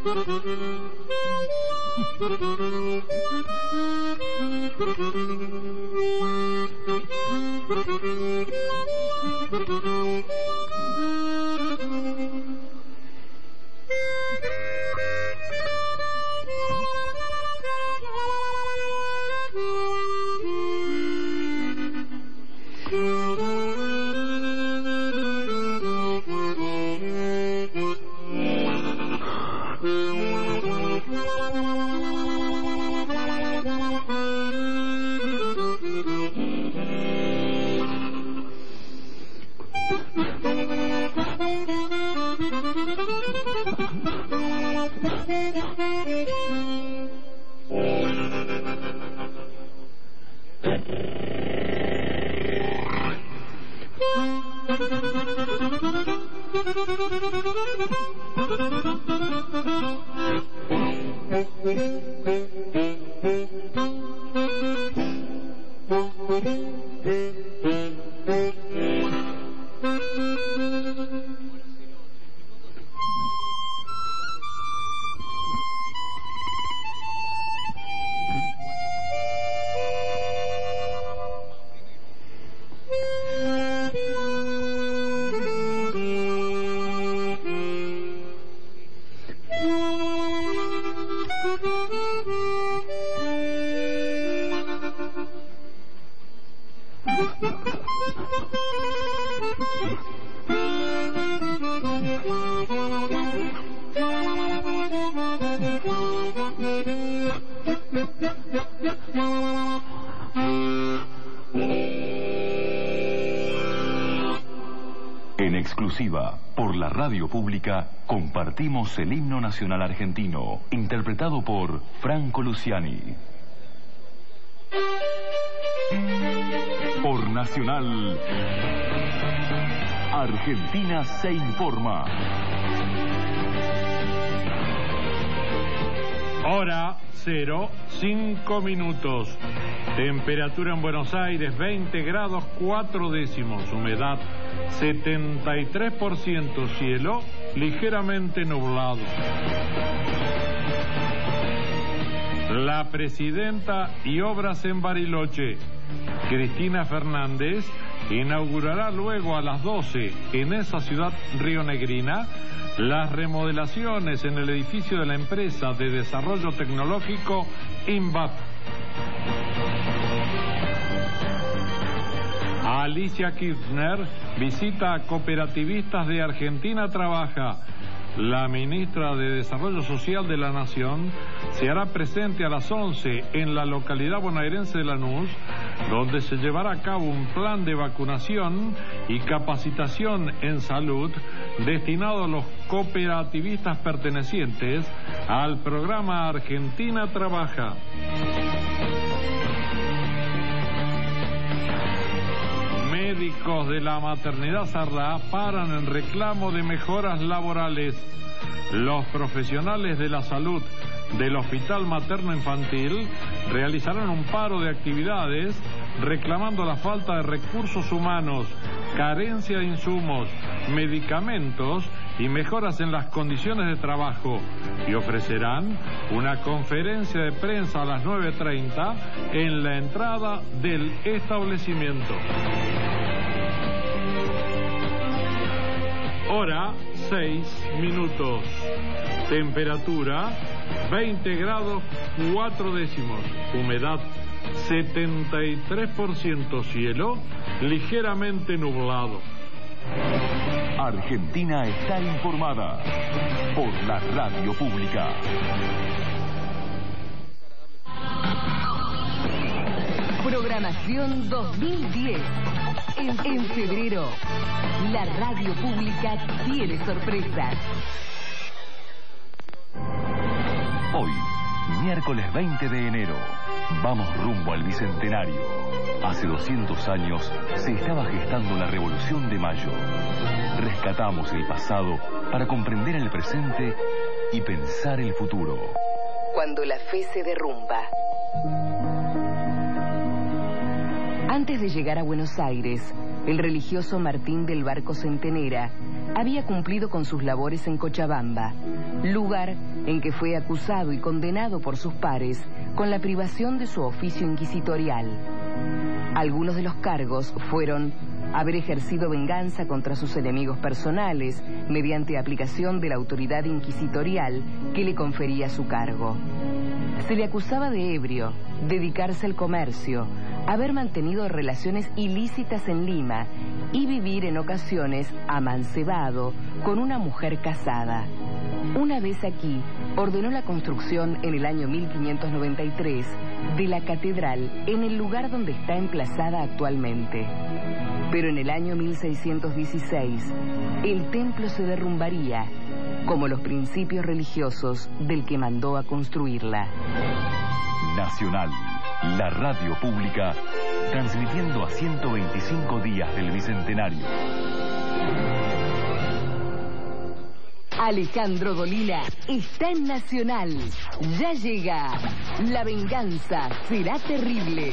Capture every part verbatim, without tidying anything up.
En exclusiva, por la radio pública, compartimos el himno nacional argentino, interpretado por Franco Luciani. Por Nacional, Argentina se informa. Hora cero, cinco minutos. Temperatura en Buenos Aires, veinte grados cuatro décimos. Humedad, setenta y tres por ciento. Cielo, ligeramente nublado. La presidenta y obras en Bariloche, Cristina Fernández, inaugurará luego a las doce en esa ciudad rionegrina las remodelaciones en el edificio de la empresa de desarrollo tecnológico INVAP. Alicia Kirchner visita a cooperativistas de Argentina Trabaja. La ministra de Desarrollo Social de la Nación se hará presente a las once en la localidad bonaerense de Lanús, donde se llevará a cabo un plan de vacunación y capacitación en salud destinado a los cooperativistas pertenecientes al programa Argentina Trabaja. Médicos de la maternidad Sardá paran en reclamo de mejoras laborales. Los profesionales de la salud del Hospital Materno Infantil realizarán un paro de actividades reclamando la falta de recursos humanos, carencia de insumos, medicamentos y mejoras en las condiciones de trabajo, y ofrecerán una conferencia de prensa a las nueve treinta en la entrada del establecimiento. Hora seis minutos. Temperatura veinte grados cuatro décimos. Humedad setenta y tres por ciento. Cielo ligeramente nublado. Argentina está informada por la radio pública. Programación dos mil diez. En, en febrero, la radio pública tiene sorpresas. Hoy, miércoles veinte de enero, vamos rumbo al Bicentenario. Hace doscientos años se estaba gestando la Revolución de Mayo. Rescatamos el pasado para comprender el presente y pensar el futuro. Cuando la fe se derrumba. Antes de llegar a Buenos Aires, el religioso Martín del Barco Centenera había cumplido con sus labores en Cochabamba, lugar en que fue acusado y condenado por sus pares con la privación de su oficio inquisitorial. Algunos de los cargos fueron haber ejercido venganza contra sus enemigos personales mediante aplicación de la autoridad inquisitorial que le confería su cargo. Se le acusaba de ebrio, dedicarse al comercio, haber mantenido relaciones ilícitas en Lima y vivir en ocasiones amancebado con una mujer casada. Una vez aquí, ordenó la construcción en el año mil quinientos noventa y tres de la catedral en el lugar donde está emplazada actualmente. Pero en el año mil seiscientos dieciséis, el templo se derrumbaría, como los principios religiosos del que mandó a construirla. Nacional, la radio pública, transmitiendo a ciento veinticinco días del Bicentenario. Alejandro Dolina está en Nacional. Ya llega. La venganza será terrible.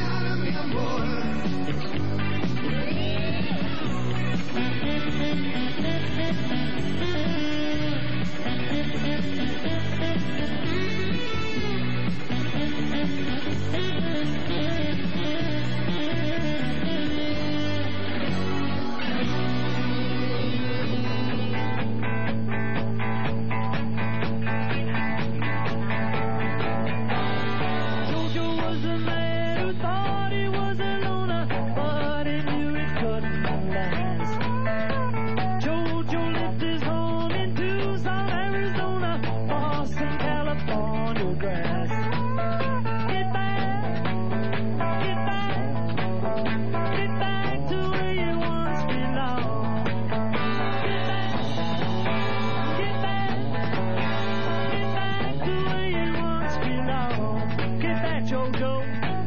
Thank you. grass. Get back, get back, get back to where you once belonged. Get back, get back, get back to where you once belonged. Get back, Jojo.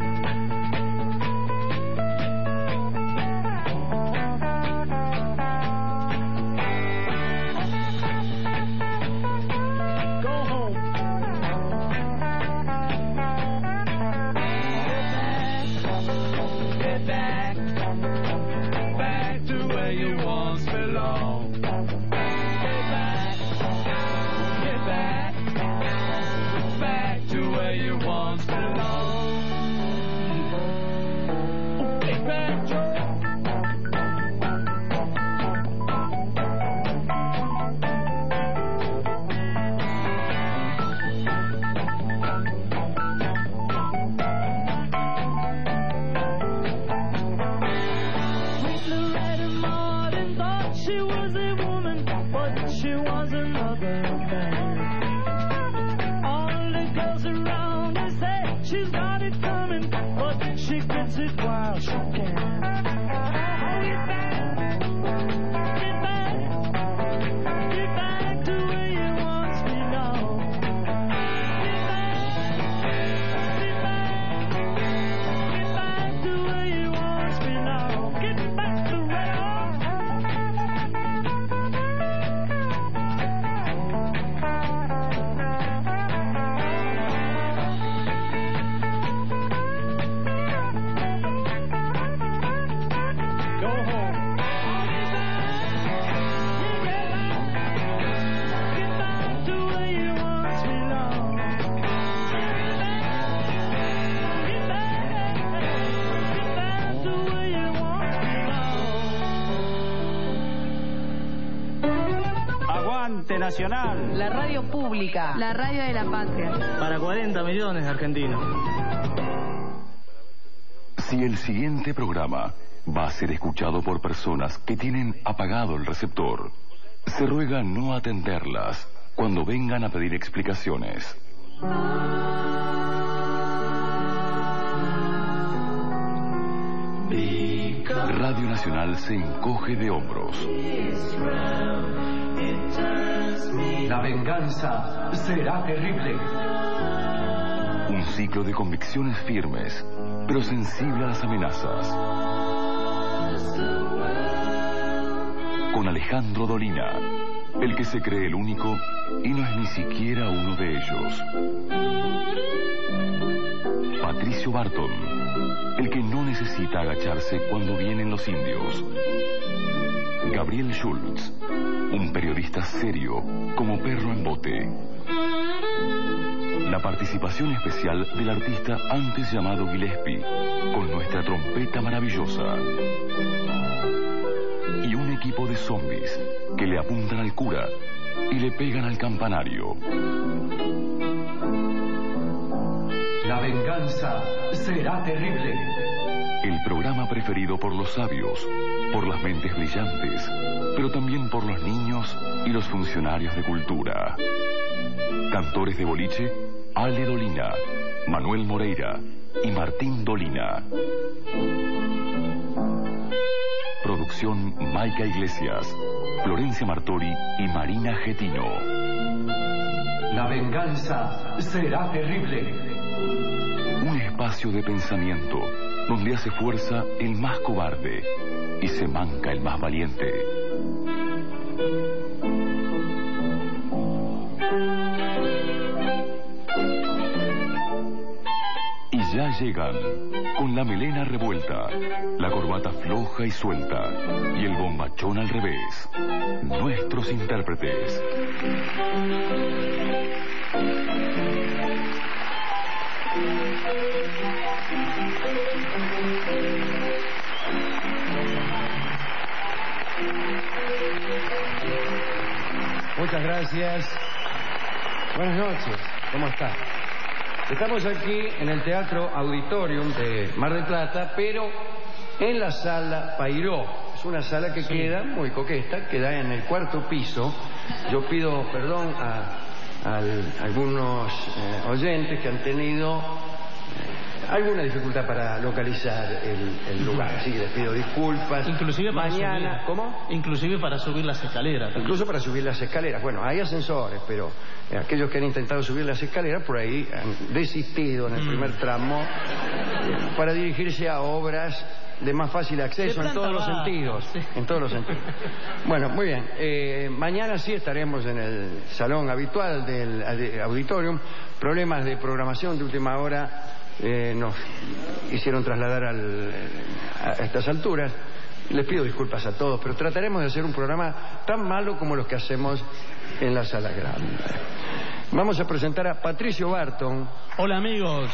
Nacional. La radio pública. La radio de la patria. Para cuarenta millones de argentinos. Si el siguiente programa va a ser escuchado por personas que tienen apagado el receptor, se ruega no atenderlas cuando vengan a pedir explicaciones. Radio Nacional se encoge de hombros. La venganza será terrible. Un ciclo de convicciones firmes, pero sensible a las amenazas. Con Alejandro Dolina, el que se cree el único y no es ni siquiera uno de ellos. Patricio Barton, el que no necesita agacharse cuando vienen los indios. Gabriel Schultz, un periodista serio como perro en bote. La participación especial del artista antes llamado Gillespie, con nuestra trompeta maravillosa. Y un equipo de zombies que le apuntan al cura y le pegan al campanario. La venganza será terrible. El programa preferido por los sabios, por las mentes brillantes, pero también por los niños y los funcionarios de cultura. Cantores de boliche, Ale Dolina, Manuel Moreira y Martín Dolina. Producción Maica Iglesias, Florencia Martori y Marina Getino. La venganza será terrible. Un espacio de pensamiento donde hace fuerza el más cobarde y se manca el más valiente. Y ya llegan, con la melena revuelta, la corbata floja y suelta y el bombachón al revés, nuestros intérpretes. Muchas gracias. Buenas noches. ¿Cómo está? Estamos aquí en el Teatro Auditorium de Mar del Plata, pero en la sala Pairó. Es una sala que queda muy coqueta, queda en el cuarto piso. Yo pido perdón a al, algunos eh, oyentes que han tenido eh, alguna dificultad para localizar el, el lugar. Así que les pido disculpas. Inclusive para Mañana, subir. ¿cómo? Inclusive para subir las escaleras. Incluso para subir las escaleras. Bueno, hay ascensores, pero eh, aquellos que han intentado subir las escaleras por ahí han desistido en el Mm. primer tramo eh, para dirigirse a obras de más fácil acceso De en todos planta los baja, sentidos. sí. En todos los sentidos. Bueno, muy bien. Eh, mañana sí estaremos en el salón habitual del al- auditorium. Problemas de programación de última hora eh, nos hicieron trasladar al, a estas alturas. Les pido disculpas a todos, pero trataremos de hacer un programa tan malo como los que hacemos en la sala grande. Vamos a presentar a Patricio Barton. Hola amigos.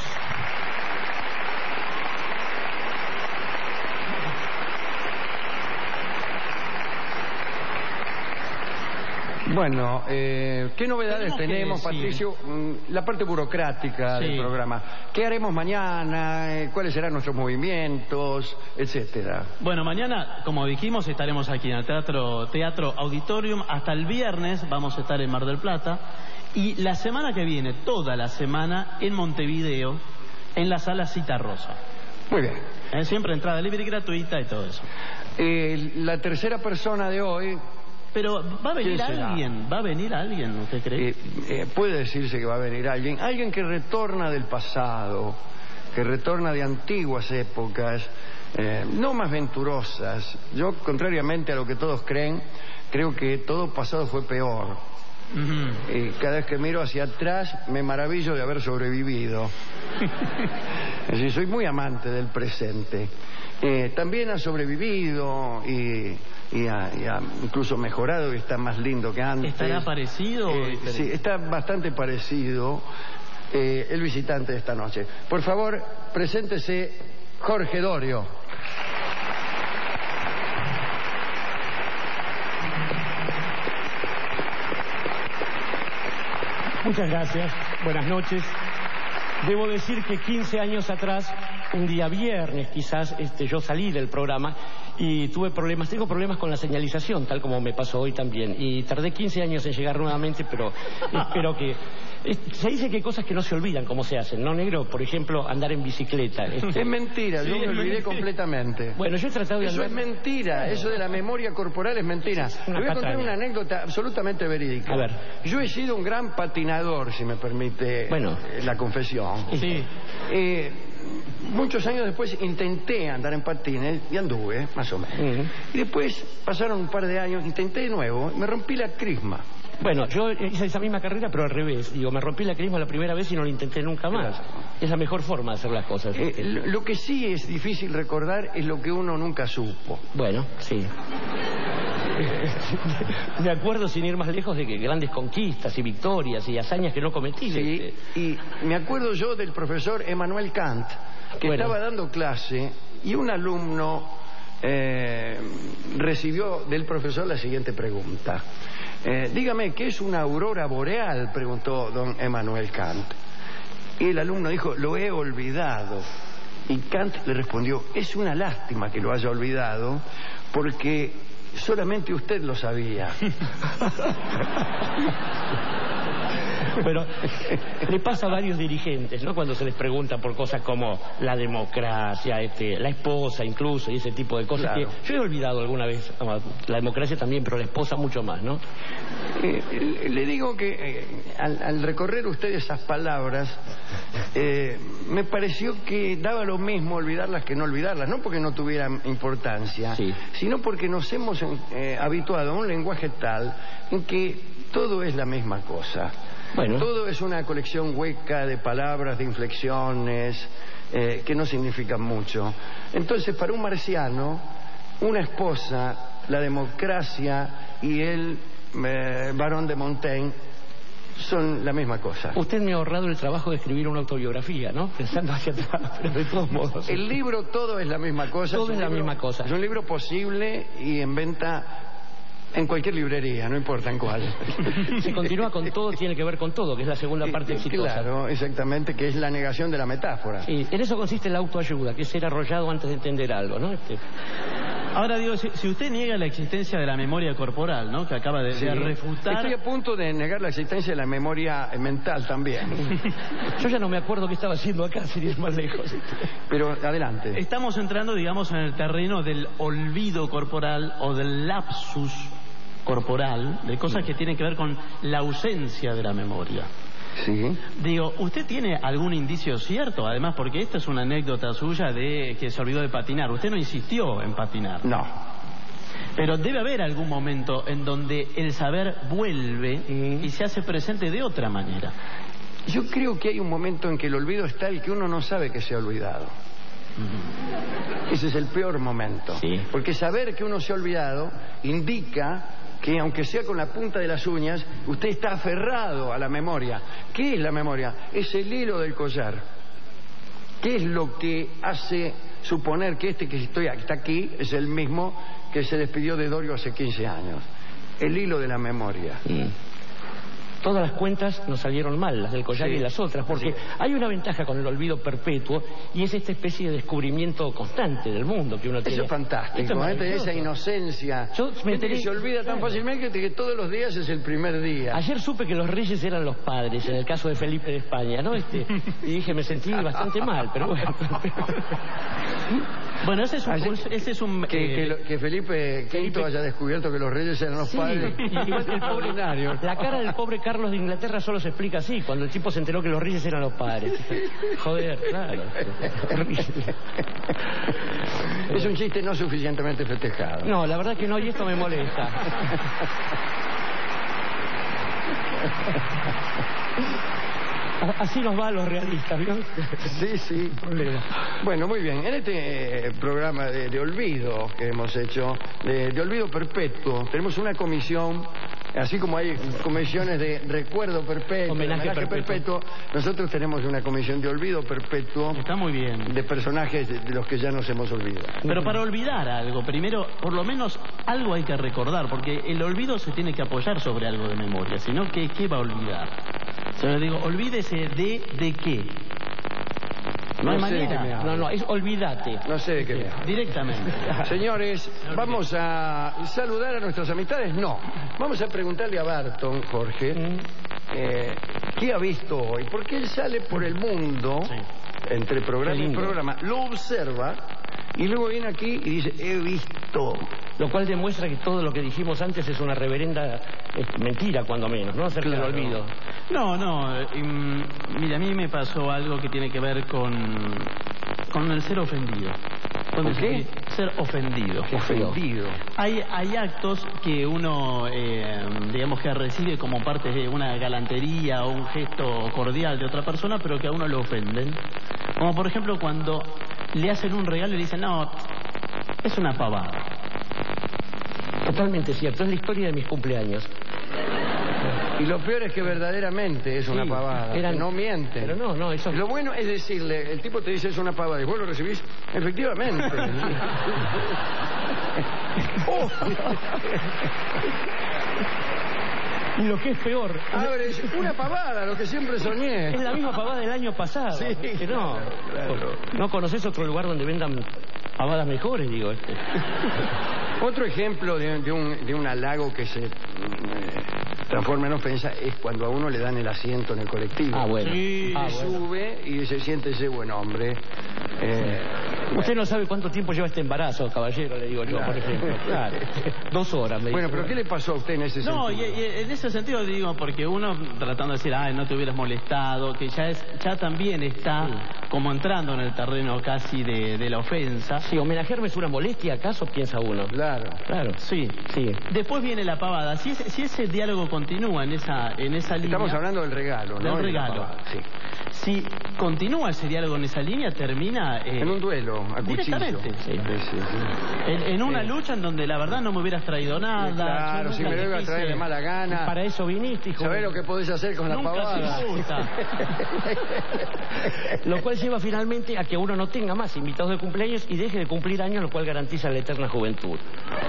Bueno, eh, ¿qué novedades Tenemos que tenemos, decir- Patricio? Mm, La parte burocrática Sí. del programa. ¿Qué haremos mañana? Eh, ¿Cuáles serán nuestros movimientos? Etcétera. Bueno, mañana, como dijimos, estaremos aquí en el Teatro, Teatro Auditorium. Hasta el viernes vamos a estar en Mar del Plata. Y la semana que viene, toda la semana, en Montevideo, en la Sala Cita Rosa. Muy bien. Eh, Siempre entrada libre y gratuita y todo eso. Eh, la tercera persona de hoy Pero ¿va a venir ¿Quién será? alguien? ¿Va a venir alguien? ¿Usted cree? eh, eh, puede decirse que va a venir alguien, alguien que retorna del pasado, que retorna de antiguas épocas, eh, no más venturosas. Yo, contrariamente a lo que todos creen, creo que todo pasado fue peor. Ujú. Y cada vez que miro hacia atrás me maravillo de haber sobrevivido. Es decir, soy muy amante del presente. Eh, también ha sobrevivido y, y ha, y ha incluso mejorado y está más lindo que antes. ¿Estará parecido o Eh, diferente? sí, está bastante parecido eh, el visitante de esta noche. Por favor, preséntese Jorge Dorio. Muchas gracias, buenas noches. Debo decir que quince años atrás, un día viernes quizás, este, yo salí del programa y tuve problemas, tengo problemas con la señalización, tal como me pasó hoy también. Y tardé quince años en llegar nuevamente, pero espero que... es- se dice que hay cosas que no se olvidan cómo se hacen, ¿no, negro? Por ejemplo, andar en bicicleta. este. Es mentira, Sí, yo me es olvidé mentira. completamente. Bueno, yo he tratado de Eso andar... es mentira, eso de la memoria corporal es mentira. Le una voy a contar patraña. una anécdota absolutamente verídica. A ver. Yo he sido un gran patinador, si me permite Bueno. eh, la confesión. Sí. Eh, muchos años después intenté andar en patines y anduve, más o menos. Ujú. Y después pasaron un par de años, intenté de nuevo y me rompí la crisma. Bueno, yo hice esa misma carrera, pero al revés. Digo, me rompí la crisma la primera vez y no lo intenté nunca más. Es la mejor forma de hacer las cosas. Eh, lo lo que sí es difícil recordar es lo que uno nunca supo. Bueno, sí. Me acuerdo, sin ir más lejos, de que grandes conquistas y victorias y hazañas que no cometí. Sí, este. y me acuerdo yo del profesor Emmanuel Kant, que Bueno. estaba dando clase y un alumno eh, recibió del profesor la siguiente pregunta. Eh, dígame, ¿qué es una aurora boreal?, preguntó don Emmanuel Kant. Y el alumno dijo, lo he olvidado. Y Kant le respondió, es una lástima que lo haya olvidado, porque solamente usted lo sabía. Pero le pasa a varios dirigentes, ¿no? Cuando se les pregunta por cosas como la democracia, este, la esposa incluso, y ese tipo de cosas. Claro. Que yo he olvidado alguna vez. La democracia también, pero la esposa mucho más, ¿no? Eh, le digo que eh, al, al recorrer usted esas palabras, eh, me pareció que daba lo mismo olvidarlas que no olvidarlas, no porque no tuvieran importancia, Sí. sino porque nos hemos eh, habituado a un lenguaje tal en que todo es la misma cosa. Bueno. Todo es una colección hueca de palabras, de inflexiones, eh, que no significan mucho. Entonces, para un marciano, una esposa, la democracia y el eh, barón de Montaigne son la misma cosa. Usted me ha ahorrado el trabajo de escribir una autobiografía, ¿no? Pensando hacia atrás, pero de todos modos. El libro todo es la misma cosa. Todo un es la libro- misma cosa. Es un libro posible y en venta en cualquier librería, no importa en cuál. Se continúa con todo, tiene que ver con todo, que es la segunda parte Eh, exitosa. Claro, exactamente, que es la negación de la metáfora. Sí, en eso consiste la autoayuda, que es ser arrollado antes de entender algo, ¿no? Este, Ahora digo, si, si usted niega la existencia de la memoria corporal, ¿no? Que acaba de, Sí. de refutar... Estoy a punto de negar la existencia de la memoria mental también. Yo ya no me acuerdo qué estaba haciendo acá, sin ir más lejos. Pero adelante. Estamos entrando, digamos, en el terreno del olvido corporal o del lapsus corporal, de cosas que tienen que ver con la ausencia de la memoria. Sí. Digo, ¿usted tiene algún indicio cierto? Además, porque esta es una anécdota suya de que se olvidó de patinar. Usted no insistió en patinar. No. Pero debe haber algún momento en donde el saber vuelve Mm. y se hace presente de otra manera. Yo creo que hay un momento en que el olvido es tal que uno no sabe que se ha olvidado. Ese es el peor momento. Sí. Porque saber que uno se ha olvidado indica que, aunque sea con la punta de las uñas, usted está aferrado a la memoria. ¿Qué es la memoria? Es el hilo del collar. ¿Qué es lo que hace suponer que este que estoy, está aquí es el mismo que se despidió de Dorio hace quince años? El hilo de la memoria. Todas las cuentas nos salieron mal, las del collar Sí. y las otras, porque Sí. hay una ventaja con el olvido perpetuo y es esta especie de descubrimiento constante del mundo que uno tiene. Eso es fantástico, Esto es ¿eh? maravilloso. Esa inocencia. Yo me Gente enteré- que se olvida tan claro. fácilmente que todos los días es el primer día. Ayer supe que los reyes eran los padres, en el caso de Felipe de España, ¿no? Este, y dije, me sentí bastante mal, pero bueno. Bueno, ese es un... Así ese es un Que, eh, que lo- que Felipe quinto haya descubierto que los reyes eran los Sí, padres. igual que el pobre, la cara del pobre Carlos de Inglaterra solo se explica así, cuando el tipo se enteró que los reyes eran los padres. Joder, claro. Horrible. Es un chiste no suficientemente festejado. No, la verdad que no, y esto me molesta. Así nos va a los realistas, ¿vio? Sí, sí. Bueno, muy bien. En este eh, programa de, de olvido que hemos hecho, de, de olvido perpetuo, tenemos una comisión, así como hay comisiones de recuerdo perpetuo, Homenaje perpetuo. nosotros tenemos una comisión de olvido perpetuo Está muy bien. de personajes de, de los que ya nos hemos olvidado. Pero para olvidar algo, primero, por lo menos algo hay que recordar, porque el olvido se tiene que apoyar sobre algo de memoria, si no, ¿qué, qué va a olvidar? Se lo digo, olvídese de, ¿de qué? No hay No sé de qué me manera. habla. No, no, es olvídate. No sé de qué me habla. Directamente. Señores, vamos a saludar a nuestras amistades. No, vamos a preguntarle a Barton, Jorge, eh, ¿qué ha visto hoy? Porque él sale por el mundo, Sí. entre programa Qué y lindo. programa, lo observa y luego viene aquí y dice, he visto. Lo cual demuestra que todo lo que dijimos antes es una reverenda eh, mentira, cuando menos, ¿no? Acerca Claro. del olvido. No, no, eh, mm, mira, a mí me pasó algo que tiene que ver con, con el ser ofendido. Con ¿Con el qué? Ser ofendido. Ofendido. Hay, hay actos que uno, eh, digamos que recibe como parte de una galantería o un gesto cordial de otra persona, pero que a uno lo ofenden. Como por ejemplo cuando le hacen un regalo y le dicen, no, es una pavada. Totalmente cierto, es la historia de mis cumpleaños. Y lo peor es que verdaderamente es una Sí, pavada, eran- que no mienten. Pero no, no, eso... Lo bueno es decirle, el tipo te dice es una pavada y vos lo recibís, efectivamente. Oh. Y lo que es peor, Abres una pavada, lo que siempre soñé. es la misma pavada del año pasado. Sí, que no, claro. no conoces otro lugar donde vendan pavadas mejores, digo. Este. Otro ejemplo de, de un, de un halago que se eh, transforma en ofensa es cuando a uno le dan el asiento en el colectivo. Ah, bueno. Sí, Ah, Se bueno. sube y se siente ese buen hombre. Eh, Usted no sabe cuánto tiempo lleva este embarazo, caballero, le digo yo, Claro. por ejemplo. Claro. Dos horas, me bueno, dice. pero ¿qué le pasó a usted en ese No, y, sentido? y en ese sentido digo, porque uno tratando de decir, ay, no te hubieras molestado, que ya es ya también está como entrando en el terreno casi de, de la ofensa. Si homenajearme es una molestia, ¿acaso piensa uno? Claro. Claro. Sí. Sí. Después viene la pavada. Si ese, si ese diálogo continúa en esa, en esa línea... Estamos hablando del regalo, ¿no? Del Y la regalo. pavada, sí. Si continúa ese diálogo en esa línea, termina... eh, En un duelo, a cuchillo. Directamente, sí. Sí, sí, sí. en, en una Sí. lucha en donde la verdad no me hubieras traído nada. Claro, yo si nunca me lo iba a te traer quise- de mala gana. Para eso viniste, hijo. ¿Sabés lo que podés hacer con la Nunca pavada? te gusta. Lo cual lleva finalmente a que uno no tenga más invitados de cumpleaños y deje de cumplir años, lo cual garantiza la eterna juventud.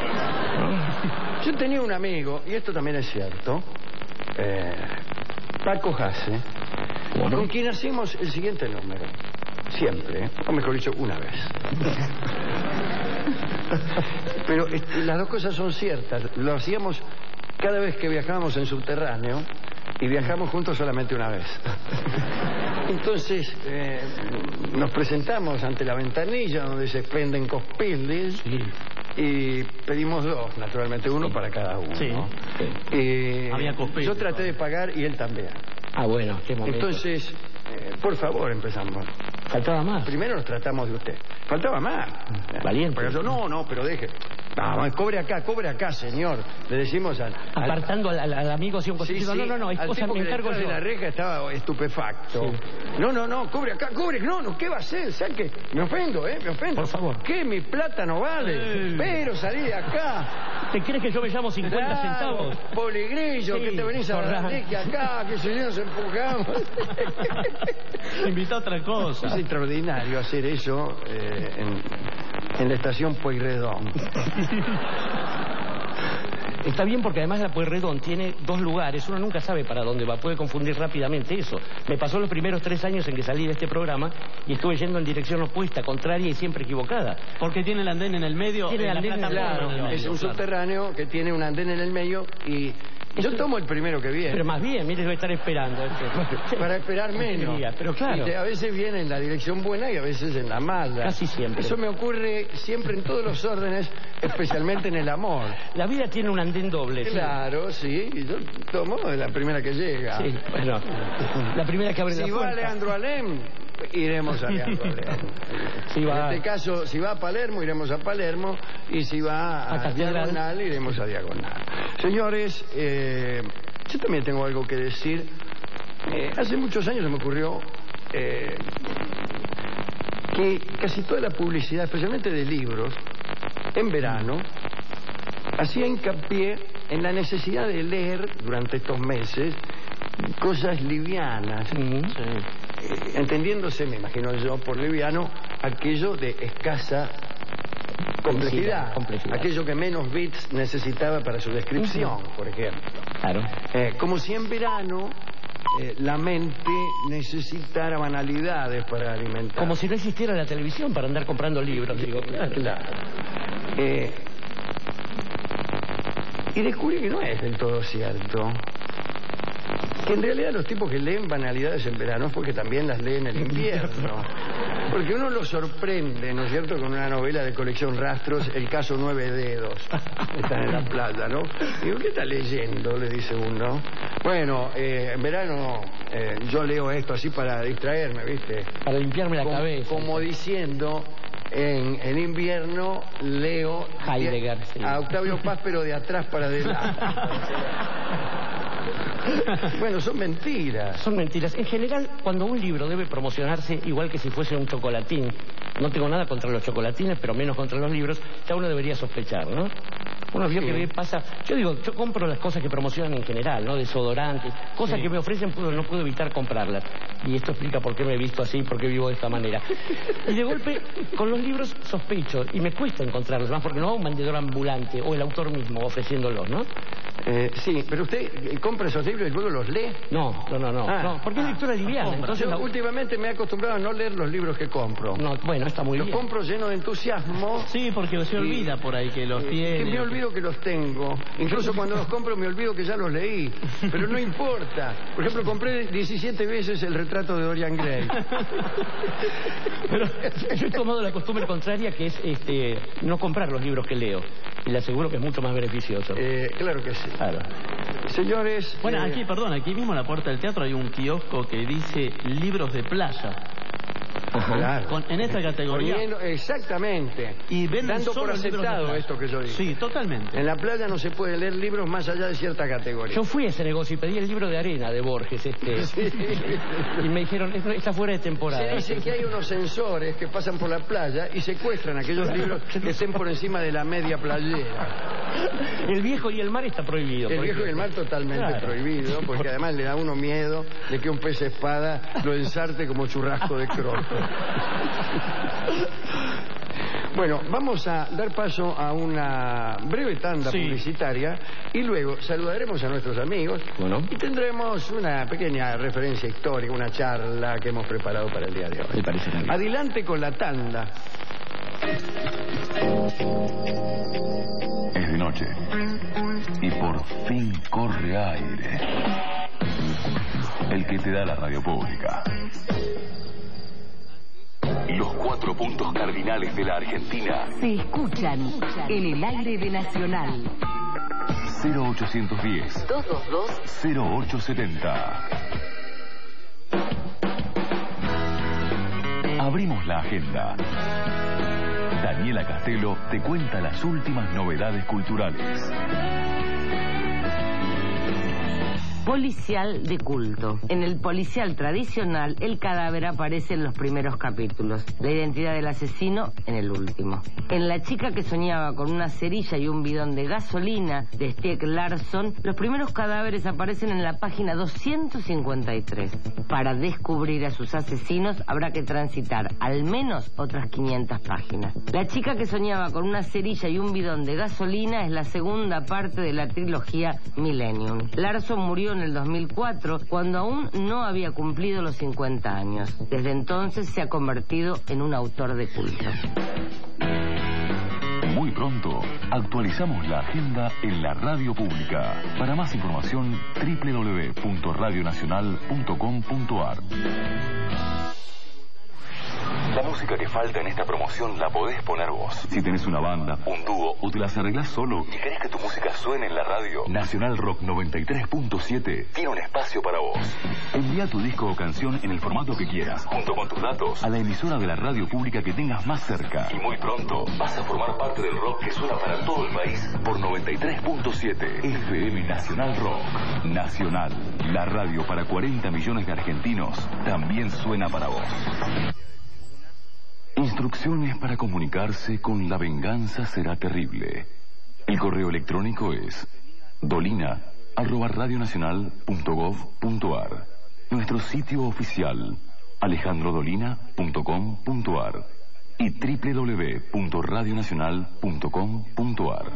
Yo tenía un amigo, y esto también es cierto, eh, Paco Hasse, con quien hacemos el siguiente número. Siempre, ¿eh? O mejor dicho, una vez. Pero este, las dos cosas son ciertas. Lo hacíamos cada vez que viajábamos en subterráneo y viajamos juntos solamente una vez. Entonces eh, nos presentamos ante la ventanilla donde se expenden cospiles Sí. y pedimos dos, naturalmente, uno para cada uno. Sí. ¿no? Sí. Eh, Había cospiles, yo traté de pagar y él también. Ah, bueno, qué momento. Entonces, eh, por favor, empezamos. Faltaba más. Primero nos tratamos de usted. Faltaba más. Valiente. Porque yo, no, no, pero deje. Vamos, cobre acá, cobre acá, señor. Le decimos al... al- Apartando al, al- al amigo así un Sí, cosito. sí, No, no, no, es al cosa tipo me que encargo detrás yo. de la reja estaba estupefacto. Sí. No, no, no, cobre acá, cobre. No, no, ¿qué va a hacer? Saque. Me ofendo, ¿eh? Me ofendo. Por favor. ¿Qué? Mi plata no vale. Eh. Pero salí de acá. ¿Te crees que yo me llamo cincuenta centavos? Poligrillo, Sí, que te venís a correcto. dar que acá, que si no nos empujamos. Invita a otra cosa. Es extraordinario hacer eso eh, en, en la estación Pueyrredón. Está bien porque además la Pueyrredón tiene dos lugares, uno nunca sabe para dónde va, puede confundir rápidamente eso. Me pasó los primeros tres años en que salí de este programa y estuve yendo en dirección opuesta, contraria y siempre equivocada. Porque tiene el andén en el medio. Tiene eh, el la andén en el plataforma medio, en el Es medio, un claro. subterráneo que tiene un andén en el medio y yo tomo el primero que viene. Pero más bien, mire, voy a estar esperando. este. Para esperar menos. Diría, pero claro. Viste, a veces viene en la dirección buena y a veces en la mala. Casi siempre. Eso me ocurre siempre en todos los órdenes, especialmente en el amor. La vida tiene un andén doble. ¿sí? Claro, sí, y yo tomo la primera que llega. Sí, bueno. La primera que abre Si la va puerta. Leandro Alem, iremos a Leandro Alem. Si va- En este caso, si va a Palermo, iremos a Palermo, y si va a, A Catedral. Diagonal, iremos a Diagonal. Señores, eh, yo también tengo algo que decir. Eh, hace muchos años se me ocurrió eh, que casi toda la publicidad, especialmente de libros, en verano, hacía hincapié en la necesidad de leer durante estos meses cosas livianas. Mm. Eh, entendiéndose, me imagino yo, por liviano, aquello de escasa complejidad, Complejidad. aquello que menos bits necesitaba para su descripción, por ejemplo. Claro. Eh, como si en verano eh, la mente necesitara banalidades para alimentar. Como si no existiera la televisión para andar comprando libros, digo. Claro. Claro. Eh, y descubrí que no es del todo cierto. Que en realidad los tipos que leen banalidades en verano es porque también las leen en el invierno. Porque uno lo sorprende, ¿no es cierto?, con una novela de colección Rastros, El caso Nueve Dedos. Están en la playa, ¿no? Digo, ¿qué está leyendo?, le dice uno. Bueno, eh, en verano eh, yo leo esto así para distraerme, ¿viste? Para limpiarme la como, cabeza. Como diciendo, en, en invierno leo Heidegger, sí. a Octavio Paz, pero de atrás para adelante. Bueno, son mentiras. Son mentiras. En general, cuando un libro debe promocionarse igual que si fuese un chocolatín, no tengo nada contra los chocolatines, pero menos contra los libros, ya uno debería sospechar, ¿no? Uno vio Sí. que ve, pasa... Yo digo, yo compro las cosas que promocionan en general, ¿no? Desodorantes, cosas Sí. que me ofrecen, puedo- no puedo evitar comprarlas. Y esto explica por qué me he visto así, por qué vivo de esta manera. Y de golpe, con los libros sospecho, y me cuesta encontrarlos, más porque no va un vendedor ambulante o el autor mismo ofreciéndolos, ¿no? Eh, sí, pero usted eh, compra esos libros y luego los lee. No, no, no, no, Ah. no, porque es lectura liviana, entonces... Yo la- últimamente me he acostumbrado a no leer los libros que compro. No, bueno, está muy Los bien. compro lleno de entusiasmo. Sí, porque se olvida por ahí que los Eh, tiene. que me olvido que los tengo. Incluso cuando los compro me olvido que ya los leí. Pero no importa. Por ejemplo, compré diecisiete veces el retrato de Dorian Gray. Pero yo he tomado la costumbre contraria, que es este, no comprar los libros que leo. Y le aseguro que es mucho más beneficioso. Eh, claro que sí. Claro. Señores... Bueno, eh, aquí, perdón, aquí mismo en la puerta del teatro hay un kiosco que dice libros de playa. Ajá. Claro. Con- en esta categoría. Poniendo- exactamente. Y venden Dando solo por libros de aceptado playa. esto que yo digo. Sí, totalmente. En la playa no se puede leer libros más allá de cierta categoría. Yo fui a ese negocio y pedí el libro de arena de Borges, este, Sí. y me dijeron, "Esto está fuera de temporada". Se dice que hay unos sensores que pasan por la playa y secuestran aquellos libros que estén por encima de la media playera. El viejo y el mar está prohibido. El por viejo y el mar ejemplo. totalmente Claro. prohibido, porque además le da a uno miedo de que un pez espada lo ensarte como churrasco de croto. Bueno, vamos a dar paso a una breve tanda Sí. publicitaria y luego saludaremos a nuestros amigos Bueno. y tendremos una pequeña referencia histórica, una charla que hemos preparado para el día de hoy. Me parece bien. Adelante con la tanda. Es de noche y por fin corre aire. El que te da la radio pública. Los cuatro puntos cardinales de la Argentina Se escuchan en el aire de Nacional. cero ochocientos diez, dos dos dos, cero ocho setenta. Abrimos la agenda. Daniela Castelo te cuenta las últimas novedades culturales. Policial de culto. En el policial tradicional, el cadáver aparece en los primeros capítulos, la identidad del asesino en el último. En La chica que soñaba con una cerilla y un bidón de gasolina, de Stieg Larsson, los primeros cadáveres aparecen en la página doscientos cincuenta y tres. Para descubrir a sus asesinos habrá que transitar al menos otras quinientas páginas. La chica que soñaba con una cerilla y un bidón de gasolina es la segunda parte de la trilogía Millennium. Larsson murió en el dos mil cuatro, cuando aún no había cumplido los cincuenta años. Desde entonces se ha convertido en un autor de culto. Muy pronto actualizamos la agenda en la radio pública. Para más información, doble u doble u doble u punto radio nacional punto com punto a r. La música que falta en esta promoción la podés poner vos. Si tenés una banda, un dúo o te las arreglás solo y querés que tu música suene en la radio, Nacional Rock noventa y tres punto siete tiene un espacio para vos. Envía tu disco o canción en el formato que quieras, junto con tus datos, a la emisora de la radio pública que tengas más cerca. Y muy pronto vas a formar parte del rock que suena para todo el país por noventa y tres punto siete F M Nacional Rock. Nacional, la radio para cuarenta millones de argentinos, también suena para vos. Instrucciones para comunicarse con La Venganza Será Terrible. El correo electrónico es dolina arroba radionacional punto gov punto a r. Nuestro sitio oficial alejandro dolina punto com punto a r y doble u doble u doble u punto radionacional punto com punto a r.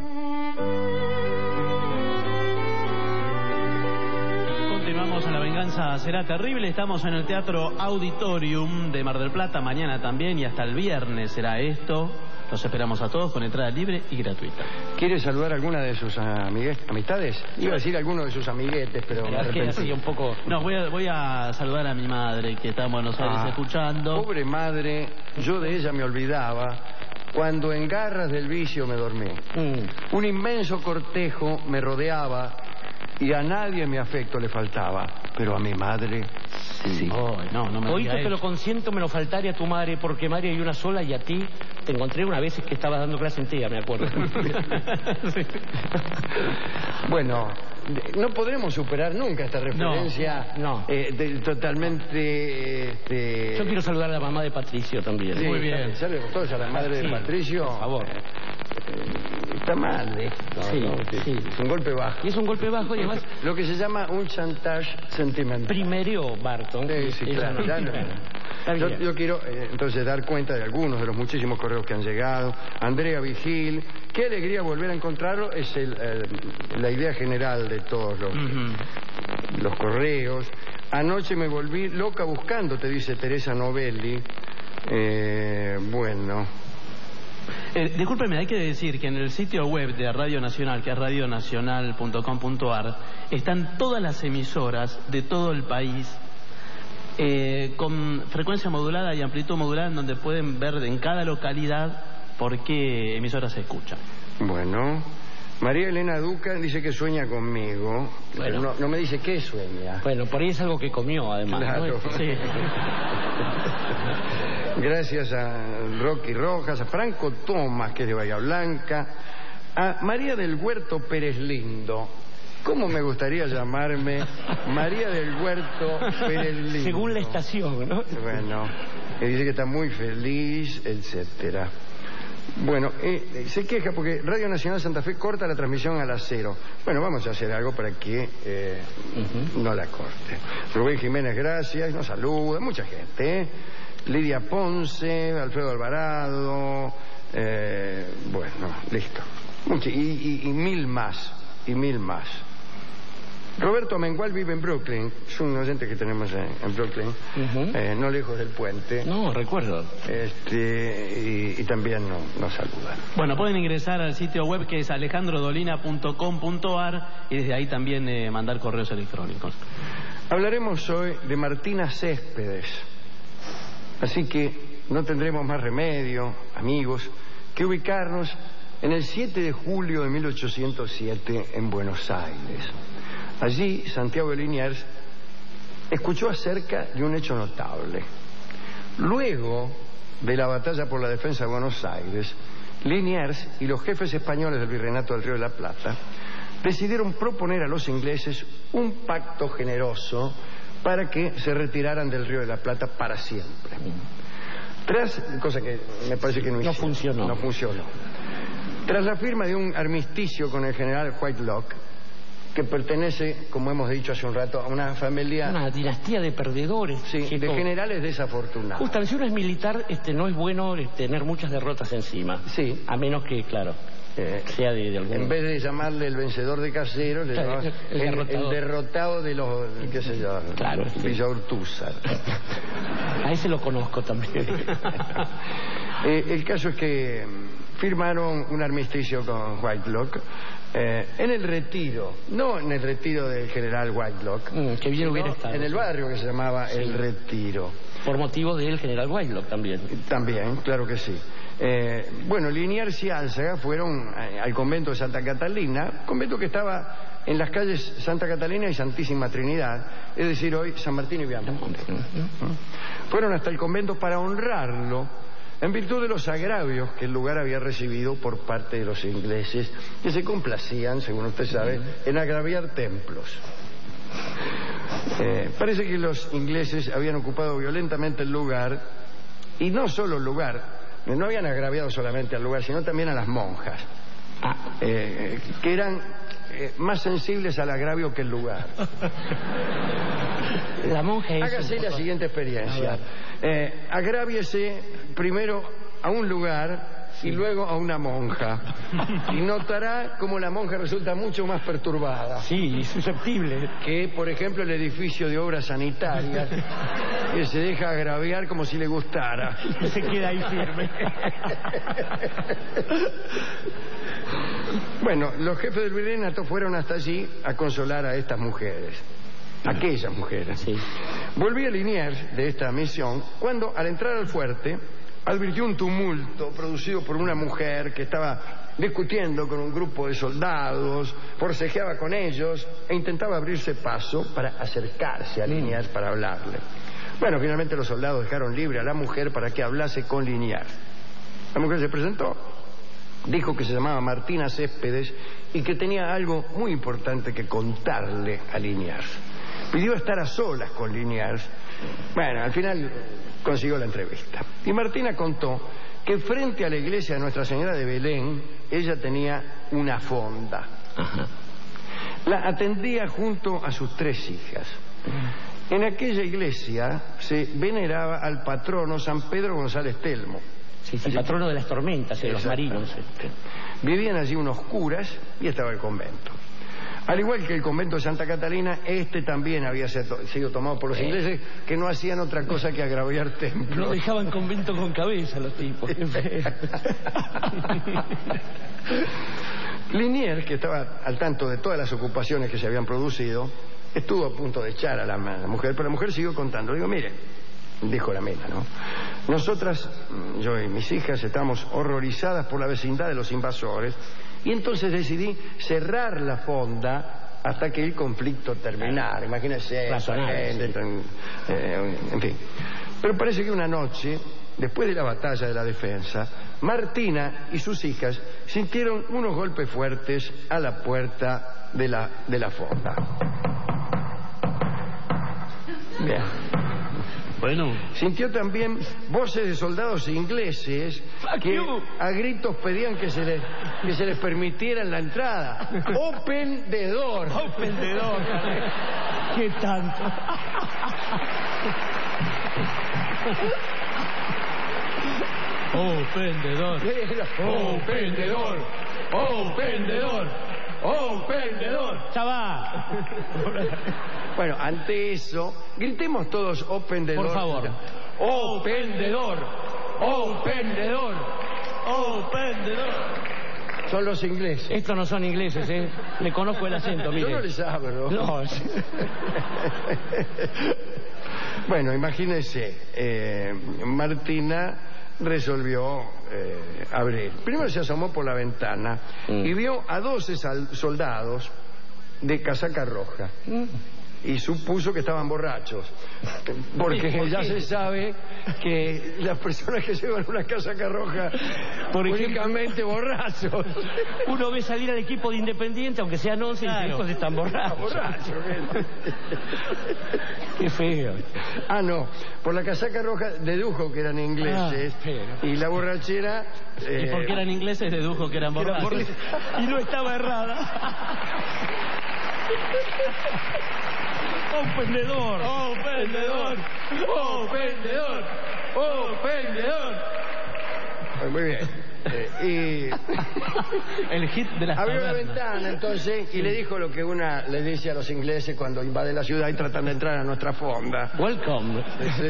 Continuamos en La Venganza Será Terrible. Estamos en el Teatro Auditorium de Mar del Plata. Mañana también y hasta el viernes será esto. Los esperamos a todos con entrada libre y gratuita. ¿Quiere saludar a alguna de sus amigues, amistades? Iba a decir alguno de sus amiguetes, pero me arrepentí. Un poco... No, voy a, voy a saludar a mi madre, que está en Buenos Aires ah, escuchando. Pobre madre, yo de ella me olvidaba cuando en garras del vicio me dormí. Mm. Un inmenso cortejo me rodeaba y a nadie mi afecto le faltaba, pero a mi madre sí. Oh, no, no me Oíste que lo consiento me lo faltaría a tu madre, porque madre hay una sola y a ti te encontré una vez que estabas dando clase en T E A, me acuerdo. Sí. Bueno, no podremos superar nunca esta referencia. No, no. Eh, de, totalmente... Este... Yo quiero saludar a la mamá de Patricio también. Sí, muy bien. Saludos todos a la madre sí, de Patricio. Por favor. Eh, está mal esto. Sí, ¿no? sí. Es un golpe bajo. Y es un golpe bajo y además... Lo que se llama un chantage sentimental. Primero, Barton. Sí, sí, claro. Ya no. Yo, yo quiero eh, entonces dar cuenta de algunos de los muchísimos correos que han llegado. Andrea Vigil, qué alegría volver a encontrarlo, es el, el, la idea general de todos los, uh-huh. los correos. Anoche me volví loca buscando, te dice Teresa Novelli. Eh, bueno... Eh, discúlpeme, hay que decir que en el sitio web de Radio Nacional, que es radionacional punto com punto a r, están todas las emisoras de todo el país eh, con frecuencia modulada y amplitud modulada, en donde pueden ver en cada localidad por qué emisora se escucha. Bueno, María Elena Duca dice que sueña conmigo, bueno. Pero no, no me dice qué sueña. Bueno, por ahí es algo que comió, además. Claro. ¿No? Sí. Gracias a Rocky Rojas, a Franco Tomás, que es de Bahía Blanca, a María del Huerto Pérez Lindo. ¿Cómo me gustaría llamarme María del Huerto Pérez Lindo? Según la estación, ¿no? Bueno, que dice que está muy feliz, etcétera. Bueno, eh, se queja porque Radio Nacional Santa Fe corta la transmisión a las cero. Bueno, vamos a hacer algo para que eh, uh-huh. no la corte. Rubén Jiménez, gracias, nos saluda, mucha gente, ¿eh? Lidia Ponce, Alfredo Alvarado, eh, bueno, listo. Mucho, y, y, y mil más, y mil más. Roberto Amengual vive en Brooklyn, es un oyente que tenemos en, en Brooklyn, uh-huh. eh, no lejos del puente. No, recuerdo. Este, y, y también no, nos saluda. Bueno, pueden ingresar al sitio web que es alejandro dolina punto com punto ar y desde ahí también eh, mandar correos electrónicos. Hablaremos hoy de Martina Céspedes, así que no tendremos más remedio, amigos, que ubicarnos en el siete de julio de mil ochocientos siete en Buenos Aires. Allí, Santiago de Liniers escuchó acerca de un hecho notable. Luego de la batalla por la defensa de Buenos Aires, Liniers y los jefes españoles del Virreinato del Río de la Plata decidieron proponer a los ingleses un pacto generoso para que se retiraran del Río de la Plata para siempre. Tras, cosa que me parece que no, no funcionó. No funcionó. Tras la firma de un armisticio con el general Whitelock, que pertenece, como hemos dicho hace un rato, a una familia... Una dinastía de perdedores. Sí, de todo. generales desafortunados. Justamente, si uno es militar, este, no es bueno este, tener muchas derrotas encima. Sí. A menos que, claro, eh, sea de, de algún... En vez de llamarle el vencedor de caseros, le claro, llamamos el, el, el, derrotado. el derrotado de los... qué sé yo, claro, Villa Urtúzar. A ese lo conozco también. eh, el caso es que firmaron un armisticio con Whitelock eh, en el retiro, no en el retiro del general Whitelock, mm, que bien hubiera estado, en el barrio que se llamaba sí. El Retiro. Por motivo del general Whitelock también. También, claro que sí. Eh, bueno, Liniers y Álzaga fueron al convento de Santa Catalina, convento que estaba en las calles Santa Catalina y Santísima Trinidad, es decir, hoy San Martín y Viamonte. Fueron hasta el convento para honrarlo en virtud de los agravios que el lugar había recibido por parte de los ingleses, que se complacían, según usted sabe, en agraviar templos. Eh, parece que los ingleses habían ocupado violentamente el lugar, y no solo el lugar, no habían agraviado solamente al lugar, sino también a las monjas, eh, que eran eh, más sensibles al agravio que el lugar. La monja es Hágase la siguiente experiencia. Eh, agráviese primero a un lugar sí. y luego a una monja. Y notará cómo la monja resulta mucho más perturbada. Sí, susceptible. Que, por ejemplo, el edificio de obras sanitarias, que se deja agraviar como si le gustara. Y se queda ahí firme. Bueno, los jefes del virreinato fueron hasta allí a consolar a estas mujeres. Aquellas mujeres. Sí. Volvía Liniers de esta misión cuando, al entrar al fuerte, advirtió un tumulto producido por una mujer que estaba discutiendo con un grupo de soldados, forcejeaba con ellos e intentaba abrirse paso para acercarse a Liniers para hablarle. Bueno, finalmente los soldados dejaron libre a la mujer para que hablase con Liniers. La mujer se presentó, dijo que se llamaba Martina Céspedes y que tenía algo muy importante que contarle a Liniers. Pidió estar a solas con Liniers. Bueno, al final consiguió la entrevista. Y Martina contó que frente a la iglesia de Nuestra Señora de Belén, ella tenía una fonda. Ajá. La atendía junto a sus tres hijas. En aquella iglesia se veneraba al patrono San Pedro González Telmo. Sí, sí, el patrono de las tormentas, de los marinos. Vivían allí unos curas y estaba el convento. Al igual que el convento de Santa Catalina, este también había sido tomado por los eh. ingleses, que no hacían otra cosa que agraviar templos. No dejaban convento con cabeza los tipos. Liniers, que estaba al tanto de todas las ocupaciones que se habían producido, estuvo a punto de echar a la, a la mujer, pero la mujer siguió contando. Digo, mire, dijo la mina, ¿no? Nosotras, yo y mis hijas, estamos horrorizadas por la vecindad de los invasores, y entonces decidí cerrar la fonda hasta que el conflicto terminara. Imagínense, gente, en, eh, en fin. Pero parece que una noche, después de la batalla de la defensa, Martina y sus hijas sintieron unos golpes fuertes a la puerta de la, de la fonda. Bien. Bueno. Sintió también voces de soldados ingleses que a gritos pedían que se les, que se les permitiera la entrada. Open the door. Open the door. ¿Qué tanto? Open the door. Open the door. Open the door. ¡Oh, perdedor! Ya va. Bueno, ante eso, gritemos todos, ¡oh, pendedor! Por favor. ¡Oh, pendedor! ¡Oh, pendedor! ¡Oh, pendedor! Son los ingleses. Estos no son ingleses, ¿eh? Le conozco el acento, mire. Yo no les abro. No, sí. Bueno, imagínese, eh, Martina resolvió eh, abrir. Primero se asomó por la ventana mm. y vio a doce soldados de casaca roja. Mm. Y supuso que estaban borrachos, porque ¿Por ya qué? se sabe que las personas que llevan una casaca roja, por únicamente borrachos. Uno ve salir al equipo de Independiente, aunque sean once, claro. Y estos están borrachos. borrachos Qué feo. Ah, no, por la casaca roja dedujo que eran ingleses, ah, y la borrachera... Eh, y porque eran ingleses dedujo que eran borrachos. Que eran borrachos. Y no estaba errada. ¡Oh, pendedor! ¡Oh, pendedor! ¡Oh, pendedor! ¡Oh, pendedor! Muy bien. Eh, y el hit de las abrió la tabernas. ventana entonces y sí. le dijo lo que una le dice a los ingleses cuando invaden la ciudad y tratan de entrar a nuestra fonda. Welcome.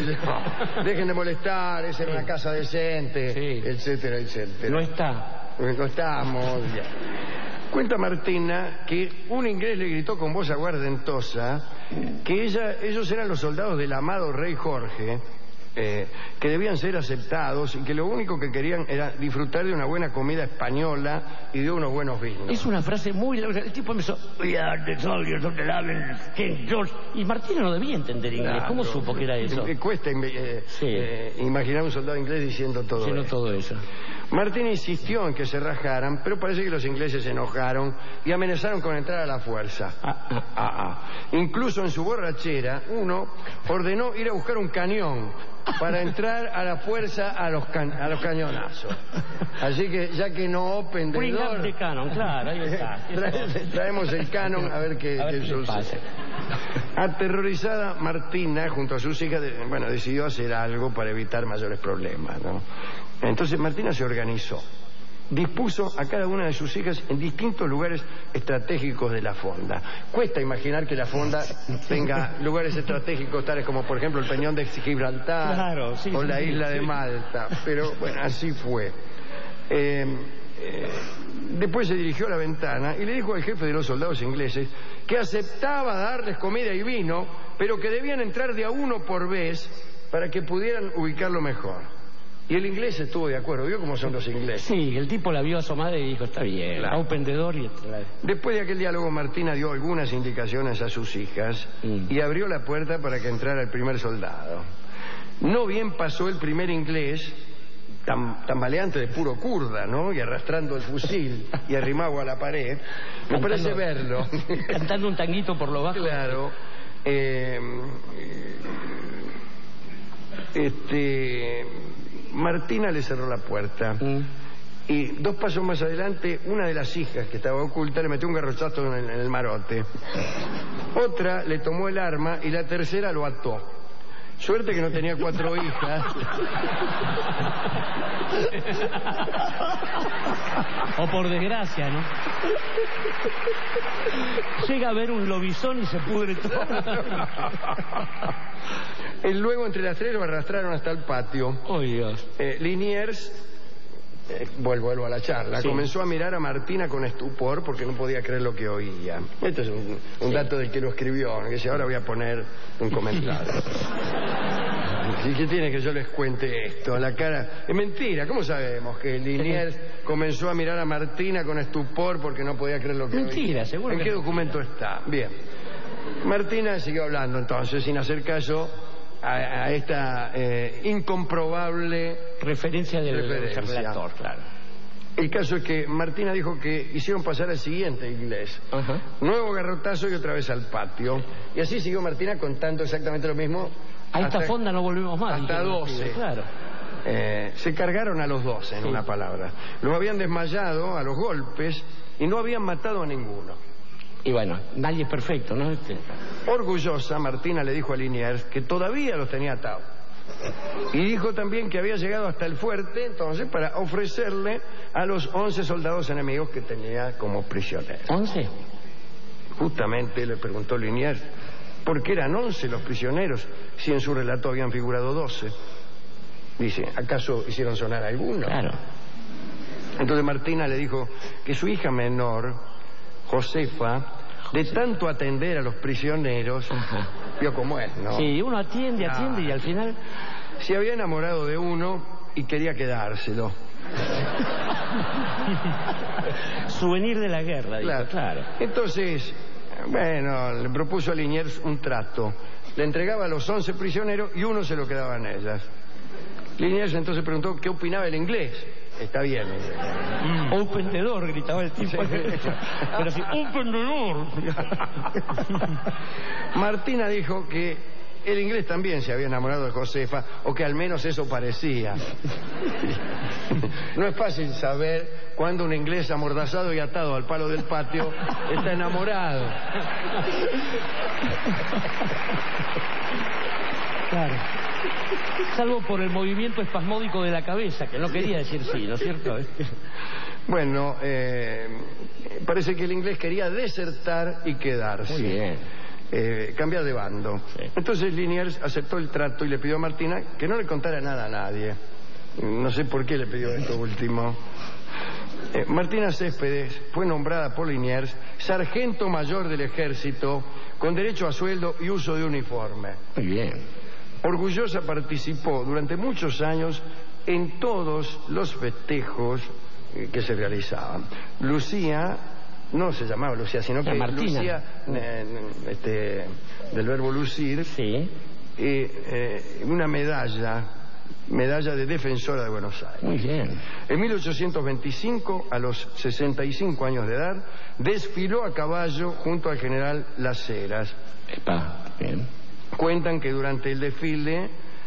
Dejen de molestar, es en sí. una casa decente, sí. etcétera, etcétera. No está. No estamos. Ya. Cuenta Martina que un inglés le gritó con voz aguardentosa que ella, ellos eran los soldados del amado rey Jorge, eh, que debían ser aceptados y que lo único que querían era disfrutar de una buena comida española y de unos buenos vinos. Es una frase muy larga. El tipo empezó... We are the soldiers of the loving King George. Y Martina no debía entender inglés. Claro. ¿Cómo supo que era eso? Me cuesta eh, sí. eh, imaginar un soldado inglés diciendo todo Diciendo eso. todo eso. Martín insistió en que se rajaran, pero parece que los ingleses se enojaron y amenazaron con entrar a la fuerza. Ah, ah, ah, ah. Incluso en su borrachera, uno ordenó ir a buscar un cañón para entrar a la fuerza a los, ca a los cañonazos. Así que, ya que no pendedor... de canon, claro, ahí está. Trae, traemos el canon a ver qué, a ver qué, qué sucede. Aterrorizada, Martina, junto a sus hijas, de, bueno, decidió hacer algo para evitar mayores problemas, ¿no? Entonces Martina se organizó, dispuso a cada una de sus hijas en distintos lugares estratégicos de la fonda. Cuesta imaginar que la fonda tenga lugares estratégicos tales como, por ejemplo, el Peñón de Gibraltar, claro, sí, o sí, la sí, isla sí. de Malta, pero bueno, así fue. Eh, eh, después se dirigió a la ventana y le dijo al jefe de los soldados ingleses que aceptaba darles comida y vino, pero que debían entrar de a uno por vez para que pudieran ubicarlo mejor. Y el inglés estuvo de acuerdo, ¿vio cómo son los ingleses? Sí, el tipo la vio asomada y dijo, está bien, claro. Un pendedor y... Después de aquel diálogo, Martina dio algunas indicaciones a sus hijas mm. y abrió la puerta para que entrara el primer soldado. No bien pasó el primer inglés, tam, tambaleante de puro kurda, ¿no? Y arrastrando el fusil y arrimado a la pared. Me cantando, parece verlo. Cantando un tanguito por lo bajo. Claro. Eh, este... Martina le cerró la puerta mm. y dos pasos más adelante una de las hijas que estaba oculta le metió un garrochazo en el, en el marote. Otra le tomó el arma y la tercera lo ató. Suerte que no tenía cuatro hijas. O por desgracia, ¿no? Llega a ver un lobizón y se pudre todo. Y luego entre las tres lo arrastraron hasta el patio. Oh, Dios. Eh, Liniers, eh, vuelvo, vuelvo a la charla, sí. comenzó a mirar a Martina con estupor porque no podía creer lo que oía. Este es un, un sí. dato del que lo escribió, que dice, ahora voy a poner un comentario. ¿Y qué tiene que yo les cuente esto? La cara... Es mentira, ¿cómo sabemos que Liniers comenzó a mirar a Martina con estupor porque no podía creer lo que mentira, oía? Mentira, seguro. ¿En que qué no. documento está? Bien. Martina siguió hablando entonces, sin hacer caso a, a esta eh, incomprobable referencia del referencia. relator, claro. El caso es que Martina dijo que hicieron pasar al siguiente inglés. Uh-huh. Nuevo garrotazo y otra vez al patio. Y así siguió Martina contando exactamente lo mismo. A esta hasta, fonda no volvimos más. Hasta doce. Claro. Eh, se cargaron a los doce, en sí. una palabra. Los habían desmayado a los golpes y no habían matado a ninguno. Y bueno, nadie es perfecto, ¿no? Este... Orgullosa, Martina le dijo a Liniers que todavía los tenía atados. Y dijo también que había llegado hasta el fuerte, entonces, para ofrecerle a los once soldados enemigos que tenía como prisioneros. ¿Once? Justamente le preguntó Liniers, ¿por qué eran once los prisioneros si en su relato habían figurado doce? Dice, ¿acaso hicieron sonar alguno? Claro. Entonces Martina le dijo que su hija menor, Josefa, de tanto atender a los prisioneros, Ajá. vio cómo es, ¿no? Sí, uno atiende, atiende Ah. y al final... Se había enamorado de uno y quería quedárselo. Souvenir de la guerra, dijo, Claro. claro. Entonces, bueno, le propuso a Liniers un trato. Le entregaba a los once prisioneros y uno se lo quedaban ellas. Liniers entonces preguntó qué opinaba el inglés. Está bien. Mm. Open the door, gritaba el tipo. Pero así, open the door. Martina dijo que el inglés también se había enamorado de Josefa, o que al menos eso parecía. No es fácil saber cuándo un inglés amordazado y atado al palo del patio está enamorado. Claro. Salvo por el movimiento espasmódico de la cabeza, que no quería decir sí, ¿no es cierto? Bueno, eh, parece que el inglés quería desertar y quedarse. Muy bien. Eh, cambiar de bando. Sí. Entonces Liniers aceptó el trato y le pidió a Martina que no le contara nada a nadie. No sé por qué le pidió esto último. Eh, Martina Céspedes fue nombrada por Liniers sargento mayor del ejército con derecho a sueldo y uso de uniforme. Muy bien. Orgullosa participó durante muchos años en todos los festejos eh, que se realizaban. Lucía, no se llamaba Lucía, sino que Martina. Lucía, eh, este, del verbo lucir, Sí. eh, eh, una medalla, medalla de defensora de Buenos Aires. Muy bien. En mil ochocientos veinticinco, a los sesenta y cinco años de edad, desfiló a caballo junto al general Las Heras. Epa, bien. Cuentan que durante el desfile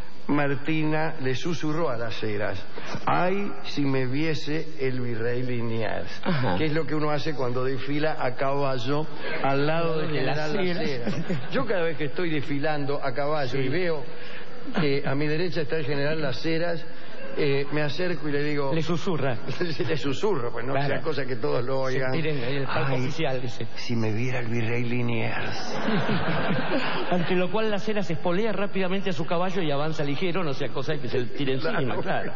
Martina le susurró a Las Heras: ay, si me viese el virrey Liniers. Ajá. Que es lo que uno hace cuando desfila a caballo al lado de De general Las Las Heras. Heras. Yo cada vez que estoy desfilando a caballo y veo que a mi derecha está el general Las Heras, eh, me acerco y le digo... Le susurra. Le susurro, pues no Claro. sea cosa que todos lo oigan. Sí, miren, ahí el palco Ay, oficial, dice. si me viera el virrey Liniers. Ante lo cual la cera se espolea rápidamente a su caballo y avanza ligero, no sea cosa que se le tire encima, claro.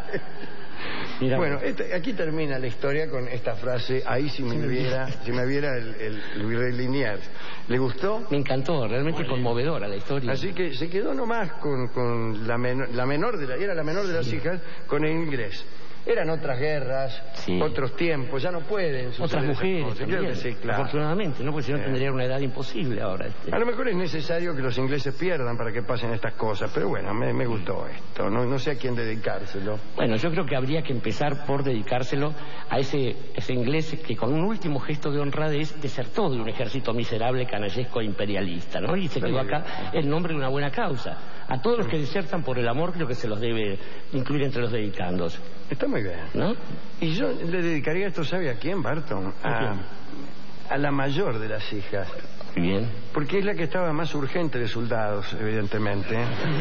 Mira, Bueno, este- aquí termina la historia con esta frase: ahí si me viera, si me viera el, el, el virrey Liniers. ¿Le gustó? me encantó, realmente conmovedora la historia. Así que se quedó nomás con, con la, menor, la menor de la, era la menor de las hijas, con el inglés. Eran otras guerras, Sí. otros tiempos, ya no pueden suceder Otras esas mujeres cosas. también, Claro que sí, claro. afortunadamente, ¿no? Porque si no Sí. tendría una edad imposible ahora. Este. A lo mejor es necesario que los ingleses pierdan para que pasen estas cosas, pero bueno, me, me gustó esto, no, no sé a quién dedicárselo. Bueno, yo creo que habría que empezar por dedicárselo a ese, ese inglés que con un último gesto de honradez desertó de un ejército miserable, canallesco e imperialista, ¿no? Y se quedó acá en nombre de una buena causa. A todos los que desertan por el amor creo que se los debe incluir entre los dedicandos, Está muy bien. ¿no? Y yo le dedicaría esto, ¿sabe a quién, Barton? A, a la mayor de las hijas. Bien. Porque es la que estaba más urgente de soldados, evidentemente.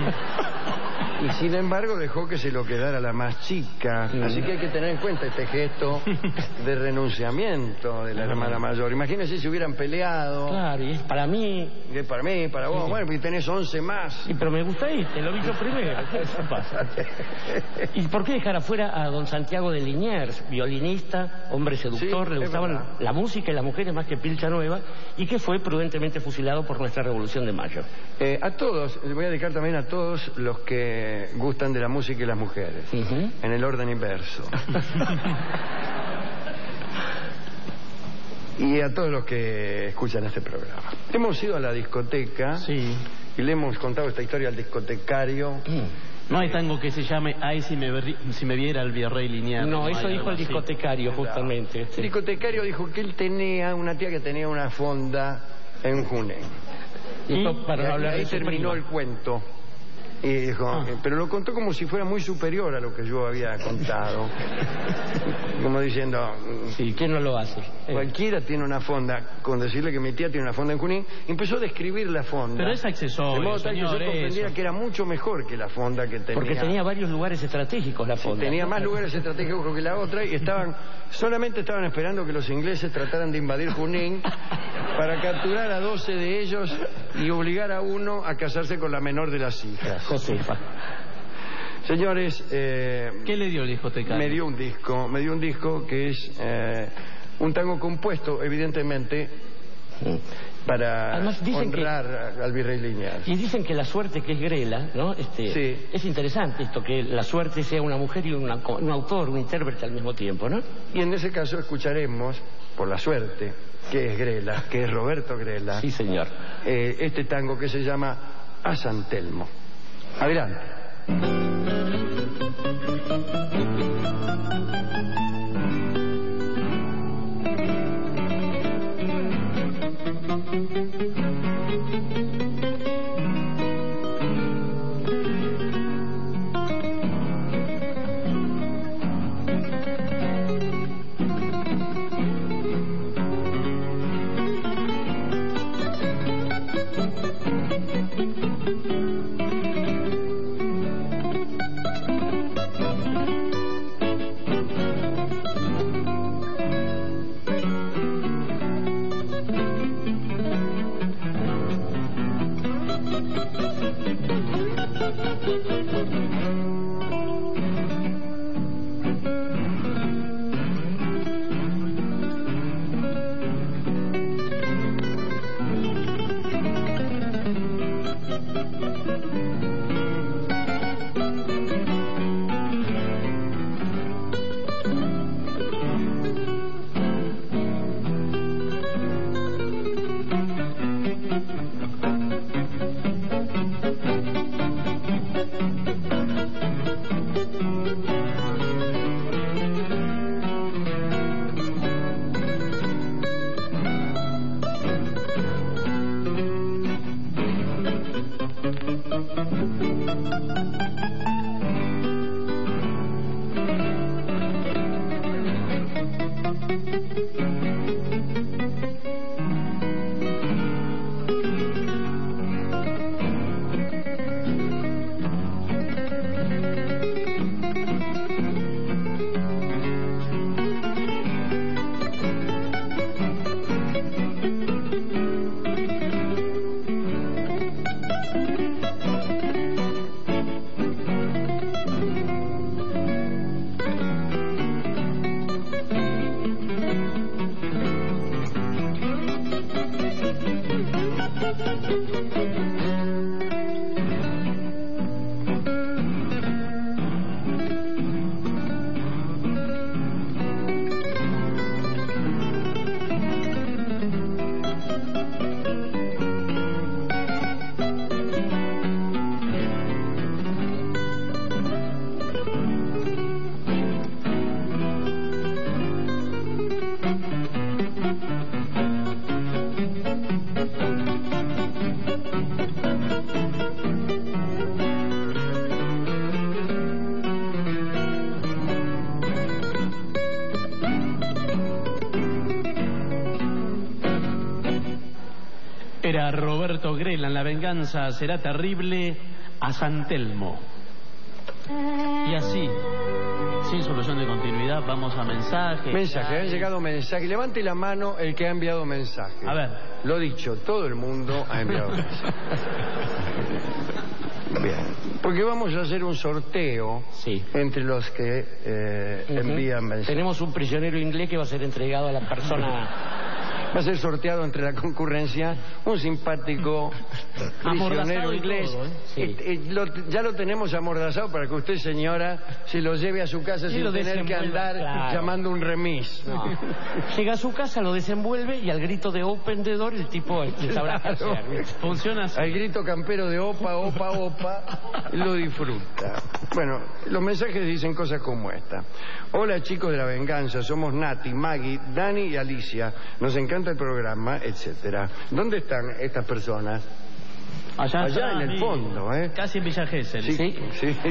Y sin embargo dejó que se lo quedara la más chica. Así que hay que tener en cuenta este gesto de renunciamiento de la hermana mayor. Imagínense si hubieran peleado. Claro, y es para mí... Que para mí, para vos, bueno, porque tenés once más. Sí, pero me gusta este, lo vi yo primero. Eso pasa. ¿Y por qué dejar afuera a don Santiago de Liniers, violinista, hombre seductor, Sí, le es gustaban verdad. la música y las mujeres más que Pilcha Nueva, y que fue prudentemente fusilado por nuestra Revolución de Mayo? Eh, a todos, le voy a dedicar también a todos los que gustan de la música y las mujeres. Ujú. En el orden inverso. Y a todos los que escuchan este programa. Hemos ido a la discoteca Sí. y le hemos contado esta historia al discotecario. No hay tango que se llame Ay, si me, verri- si me viera el virrey Liniers. No, hay eso dijo algo el así. discotecario, justamente. El Sí. discotecario dijo que él tenía una tía que tenía una fonda en Junín. Y esto para Y no ahí, hablar ahí de su terminó prima. el cuento. Y dijo, Ah. eh, pero lo contó como si fuera muy superior a lo que yo había contado. Como diciendo, Sí, ¿quién no lo hace? Eh, cualquiera tiene una fonda, con decirle que mi tía tiene una fonda en Junín, empezó a describir la fonda. Pero es accesorio, de modo tal que yo señor, comprendía eso. que era mucho mejor que la fonda que tenía. Porque tenía varios lugares estratégicos la Sí, fonda. tenía más lugares estratégicos que la otra y estaban solamente estaban esperando que los ingleses trataran de invadir Junín para capturar a doce de ellos y obligar a uno a casarse con la menor de las hijas. Josefa. Señores, eh, ¿Qué le dio el discotecario? me dio un disco, me dio un disco que es eh, un tango compuesto, evidentemente, para Además, dicen que- honrar al virrey Liniers. Y dicen que la suerte que es Grela, ¿no? Este, Sí. Es interesante esto, que la suerte sea una mujer y una- un autor, un intérprete al mismo tiempo, ¿no? Y en ese caso escucharemos, por la suerte, que es Grela, que es Roberto Grela, Sí, señor. eh, este tango que se llama A San Telmo. Adelante. Era Roberto Grela en La venganza será terrible a San Telmo. Y así, sin solución de continuidad, vamos a mensajes. Mensaje, han llegado mensajes. Levante la mano el que ha enviado mensaje. A ver. Lo dicho, todo el mundo ha enviado mensaje. Bien. Porque vamos a hacer un sorteo Sí. entre los que eh, Ujú. envían mensajes. Tenemos un prisionero inglés que va a ser entregado a la persona. Va a ser sorteado entre la concurrencia un simpático Amordazado prisionero y inglés. todo, ¿eh? Sí. Eh, eh, lo- ya lo tenemos amordazado para que usted, señora, se lo lleve a su casa Y sin lo tener que desenvuelva, andar claro. llamando un remis. No. Llega a su casa, lo desenvuelve y al grito de open the door el tipo este, sabrá qué Claro. hacer. Funciona así. Al grito campero de opa, opa, opa, lo disfruta. Bueno, los mensajes dicen cosas como esta. Hola chicos de La Venganza, somos Nati, Maggie, Dani y Alicia. Nos encanta el programa, etcétera. ¿Dónde están estas personas? Allá, allá atrás, en el sí. fondo, ¿eh? Casi en Villa Gesell. Sí, sí. sí.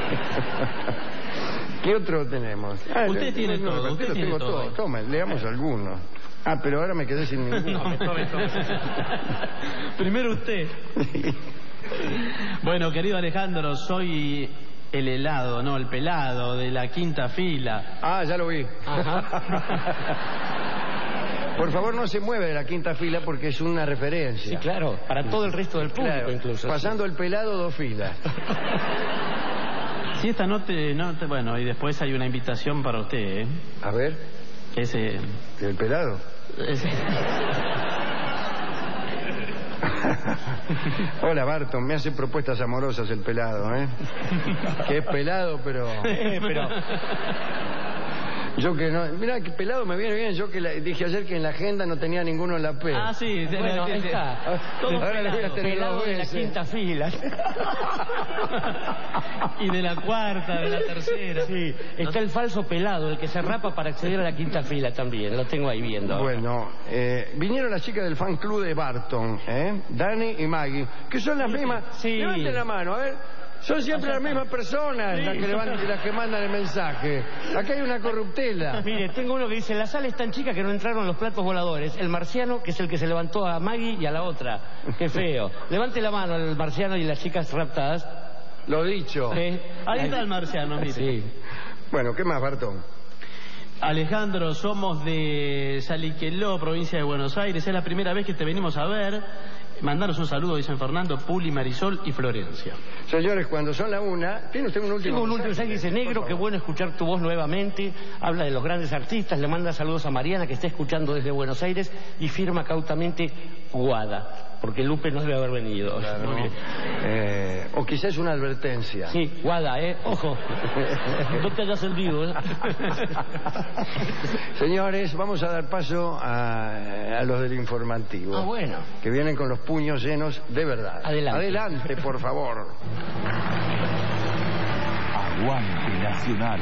¿Qué otro tenemos? Ah, Usted no, tiene no, todo, no, usted lo tiene tengo todo. todo. Toma, leamos algunos. Ah, pero ahora me quedé sin ninguno. No, tome, tome. Primero usted. Bueno, querido Alejandro, soy el helado, no, el pelado de la quinta fila. Ah, ya lo vi. Por favor, no se mueve de la quinta fila porque es una referencia. Sí, claro, para todo el resto del público Claro, incluso. pasando el pelado, dos filas. Sí, esta no te, no te- bueno, y después hay una invitación para usted, ¿eh? A ver, Que es, eh, ¿el pelado? es- Hola, Barton, me hace propuestas amorosas el pelado, ¿eh? Que es pelado, pero... Eh, pero Yo que no... Mirá, que pelado me viene bien. Yo que la- dije ayer que en la agenda no tenía ninguno en la P. Ah, sí. de- bueno, de- ahí de- está. Todo Ahora le voy a pelado. tener pelado dos de la veces. quinta fila. Y de la cuarta, de la tercera. Sí, está el falso pelado, el que se rapa para acceder a la quinta fila también. Lo tengo ahí viendo. Bueno, eh, vinieron las chicas del fan club de Barton, ¿eh? Dani y Maggie, que son las mismas. Sí. Levanten la mano, a ver. Son siempre las mismas personas las, que levantan- las que mandan el mensaje. Acá hay una corruptela. Mire, tengo uno que dice, la sala es tan chica que no entraron los platos voladores. El marciano, que es el que se levantó a Maggie y a la otra. Qué feo. Levante la mano el marciano y las chicas raptadas. Lo dicho. ¿Eh? Ahí está el marciano, mire. Sí. Bueno, ¿qué más, Barton? Alejandro, somos de Saliqueló, provincia de Buenos Aires. Es la primera vez que te venimos a ver. Mandanos un saludo, dicen Fernando, Puli, Marisol y Florencia. Señores, cuando son la una, ¿tiene usted un último Tengo un último mensaje? mensaje, dice, negro, qué bueno escuchar tu voz nuevamente. Habla de los grandes artistas, le manda saludos a Mariana, que está escuchando desde Buenos Aires, y firma cautamente Guada, porque Lupe no debe haber venido. Claro. Muy bien. Eh, o quizás una advertencia. Sí, Guada, ¿eh? Ojo. No te hayas olvidado, ¿eh? Señores, vamos a dar paso a, a los del informativo. Ah, bueno. Que vienen con los puños llenos de verdad. Adelante. Adelante, por favor. Aguante Nacional,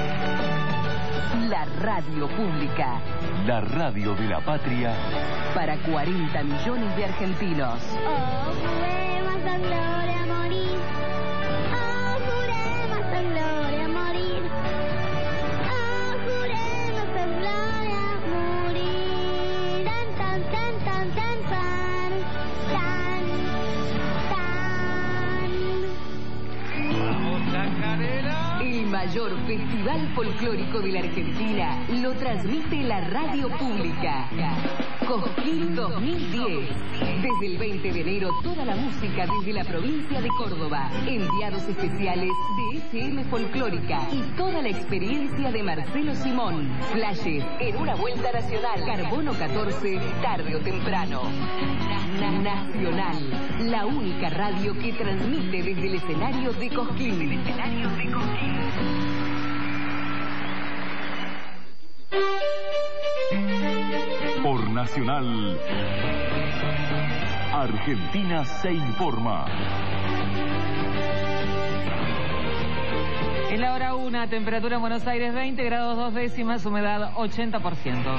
La radio pública la radio de la patria. para cuarenta millones de argentinos. Oh, juremos a gloria morir. Oh, juremos a gloria morir. Oh, juremos a gloria morir. Tan, tan, tan, tan, tan, tan, tan, tan. El mayor festival folclórico de la Argentina lo transmite la radio pública. Cosquín dos mil diez. Desde el veinte de enero, toda la música desde la provincia de Córdoba. Enviados especiales de F M Folclórica y toda la experiencia de Marcelo Simón. Flashes en una vuelta nacional. Carbono catorce, tarde o temprano. Na- Nacional, la única radio que transmite desde el escenario de Cosquín. escenario de Cosquín. Por Nacional, Argentina se informa. En la hora una, temperatura en Buenos Aires veinte grados dos décimas, humedad ochenta por ciento.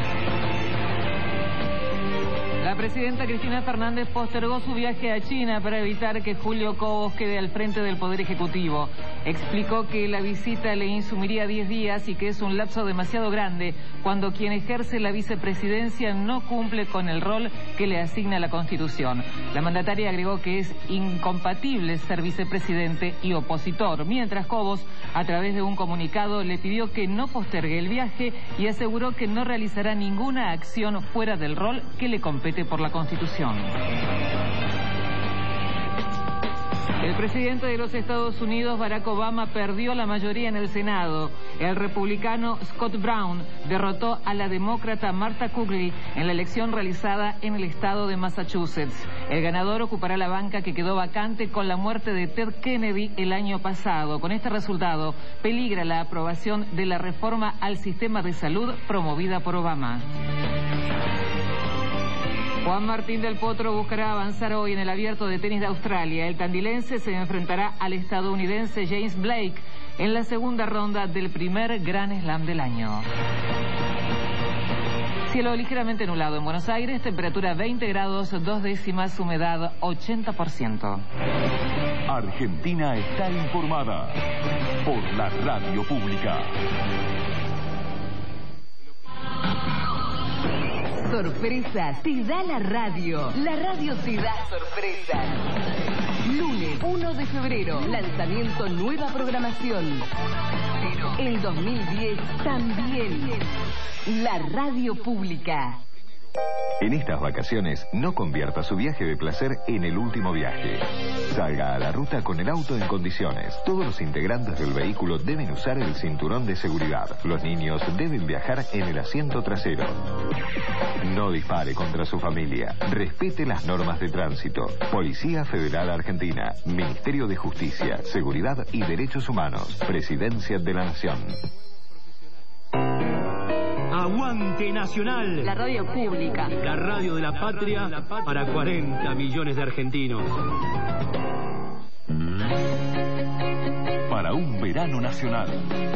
La presidenta Cristina Fernández postergó su viaje a China para evitar que Julio Cobos quede al frente del Poder Ejecutivo. Explicó que la visita le insumiría diez días y que es un lapso demasiado grande cuando quien ejerce la vicepresidencia no cumple con el rol que le asigna la Constitución. La mandataria agregó que es incompatible ser vicepresidente y opositor, mientras Cobos, a través de un comunicado, le pidió que no postergue el viaje y aseguró que no realizará ninguna acción fuera del rol que le compete por la Constitución. El presidente de los Estados Unidos, Barack Obama, perdió la mayoría en el Senado. El republicano Scott Brown derrotó a la demócrata Martha Kugley en la elección realizada en el estado de Massachusetts. El ganador ocupará la banca que quedó vacante con la muerte de Ted Kennedy el año pasado. Con este resultado, peligra la aprobación de la reforma al sistema de salud promovida por Obama. Juan Martín del Potro buscará avanzar hoy en el Abierto de Tenis de Australia. El tandilense se enfrentará al estadounidense James Blake en la segunda ronda del primer Grand Slam del año. Cielo ligeramente nublado en Buenos Aires, temperatura veinte grados, dos décimas, humedad ochenta por ciento. Argentina está informada por la radio pública. Sorpresas te da la radio. La radio te da sorpresas. Lunes uno de febrero, lanzamiento nueva programación. El dos mil diez también. La radio pública. En estas vacaciones, no convierta su viaje de placer en el último viaje. Salga a la ruta con el auto en condiciones. Todos los integrantes del vehículo deben usar el cinturón de seguridad. Los niños deben viajar en el asiento trasero. No dispare contra su familia. Respete las normas de tránsito. Policía Federal Argentina. Ministerio de Justicia, Seguridad y Derechos Humanos. Presidencia de la Nación. Aguante Nacional. La radio pública. La radio de la patria para cuarenta millones de argentinos. Para un verano nacional.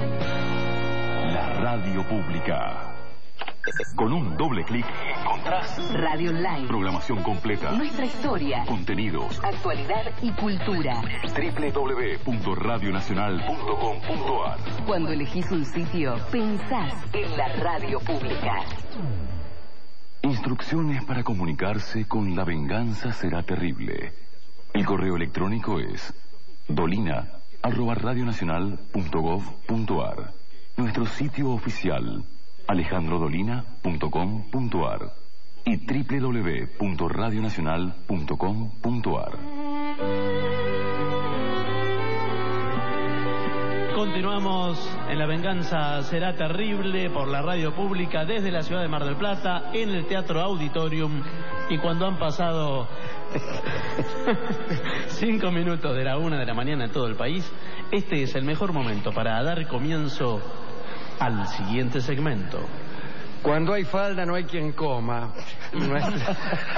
La radio pública. Con un doble clic encontrás Radio Online. Programación completa. Nuestra historia. Contenidos. Actualidad y cultura. doble u doble u doble u punto radio nacional punto com punto a r. Cuando elegís un sitio, pensás en la radio pública. Instrucciones para comunicarse con La Venganza Será Terrible. El correo electrónico es dolina arroba radionacional punto gov punto a r. Nuestro sitio oficial alejandro dolina punto com punto a r y doble u doble u doble u punto radionacional punto com punto a r. Continuamos en La Venganza Será Terrible por la radio pública desde la ciudad de Mar del Plata en el Teatro Auditorium, y cuando han pasado cinco minutos de la una de la mañana en todo el país, este es el mejor momento para dar comienzo al siguiente segmento. Cuando hay falda no hay quien coma. Nuestra,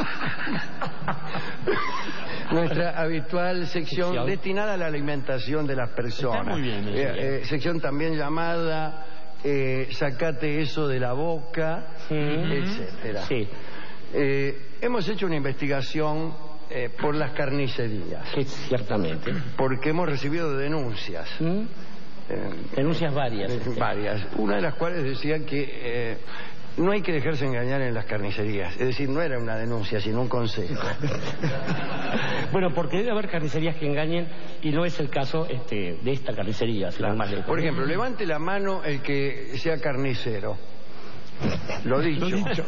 nuestra habitual sección, sección destinada a la alimentación de las personas. Está muy bien, eh, eh, sección también llamada eh, Sacate eso de la boca, sí, etcétera. Sí. Eh, hemos hecho una investigación eh, por las carnicerías. Sí, ciertamente. Porque hemos recibido denuncias. ¿Mm? Eh, Denuncias varias. Eh, varias. Una de las cuales decía que eh, no hay que dejarse engañar en las carnicerías. Es decir, no era una denuncia, sino un consejo. Bueno, porque debe haber carnicerías que engañen y no es el caso este, de esta carnicería. Claro. Más Por ejemplo, levante la mano el que sea carnicero. Lo dicho, Lo dicho.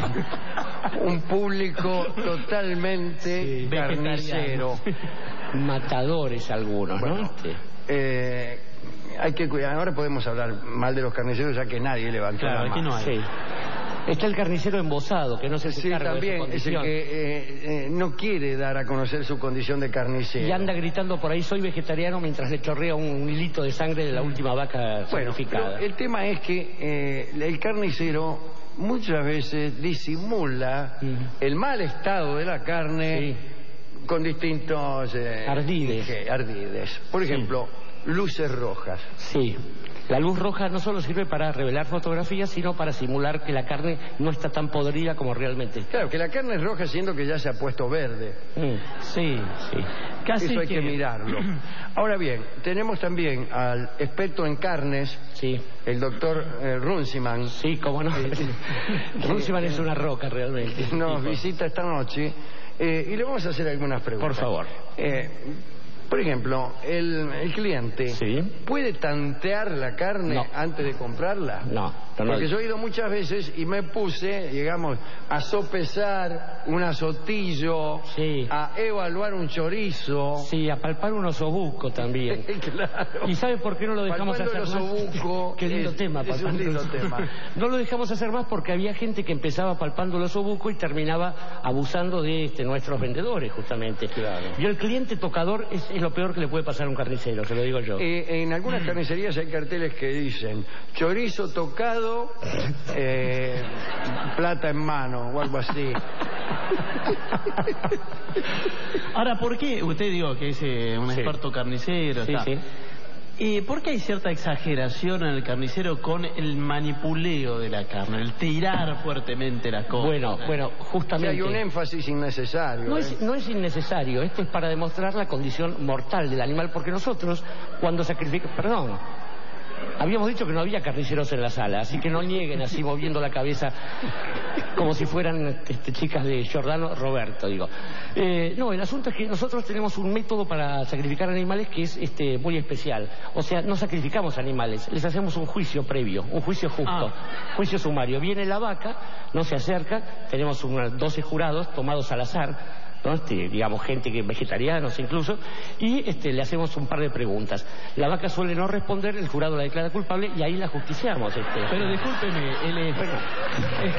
Un, un público totalmente sí, carnicero. Matadores algunos, bueno, ¿no? Sí. Eh, hay que cuidar. Ahora podemos hablar mal de los carniceros ya que nadie levantó claro, la mano. Aquí no hay. Sí. Está el carnicero embosado, que no se hace sí, cargo también de su es el que eh, eh, no quiere dar a conocer su condición de carnicero. Y anda gritando por ahí, soy vegetariano, mientras le chorrea un hilito de sangre de la última vaca bueno, sacrificada. El tema es que eh, el carnicero muchas veces disimula mm. el mal estado de la carne sí. con distintos... Eh, ardides. Que, ardides. Por ejemplo, sí. luces rojas. Sí. La luz roja no solo sirve para revelar fotografías, sino para simular que la carne no está tan podrida como realmente está. Claro, que la carne es roja siendo que ya se ha puesto verde. Mm, sí, sí. Casi Eso hay que... que mirarlo. Ahora bien, tenemos también al experto en carnes, sí. el doctor eh, Runciman. Sí, cómo no. Runciman es una roca realmente. Nos tipo. visita esta noche eh, y le vamos a hacer algunas preguntas. Por favor. Eh, Por ejemplo, el, el cliente ¿Sí? puede tantear la carne no. antes de comprarla. No, no porque no. yo he ido muchas veces y me puse, digamos, a sopesar un azotillo, sí. a evaluar un chorizo. Sí, a palpar un osobuco también. Claro. ¿Y sabe por qué no lo dejamos Palpando hacer el osobuco más? Qué lindo es, tema, es un lindo tema. No lo dejamos hacer más porque había gente que empezaba palpando el osobuco y terminaba abusando de este, nuestros vendedores, justamente. Claro. Y el cliente tocador es, es lo peor que le puede pasar a un carnicero, se lo digo yo. Eh, en algunas carnicerías hay carteles que dicen chorizo tocado, eh, plata en mano o algo así. Ahora, ¿por qué usted digo que es eh, un sí. experto carnicero? Sí, está. sí. Eh, ¿Por qué hay cierta exageración en el carnicero con el manipuleo de la carne, el tirar fuertemente la cosa? Bueno, bueno, justamente... Sí, hay un énfasis innecesario. No ¿eh? es, no es innecesario, esto es para demostrar la condición mortal del animal, porque nosotros, cuando sacrificamos... Perdón, habíamos dicho que no había carniceros en la sala, así que no nieguen así moviendo la cabeza como si fueran este, chicas de Giordano Roberto, digo. Eh, no, el asunto es que nosotros tenemos un método para sacrificar animales que es este, muy especial. O sea, no sacrificamos animales, les hacemos un juicio previo, un juicio justo, Ah. juicio sumario. Viene la vaca, no se acerca, tenemos unos doce jurados tomados al azar, ¿no? Este, digamos, gente que vegetarianos incluso, y este, le hacemos un par de preguntas. La vaca suele no responder, el jurado la declara culpable y ahí la justiciamos. Este. Pero discúlpeme, él es... Bueno, eh,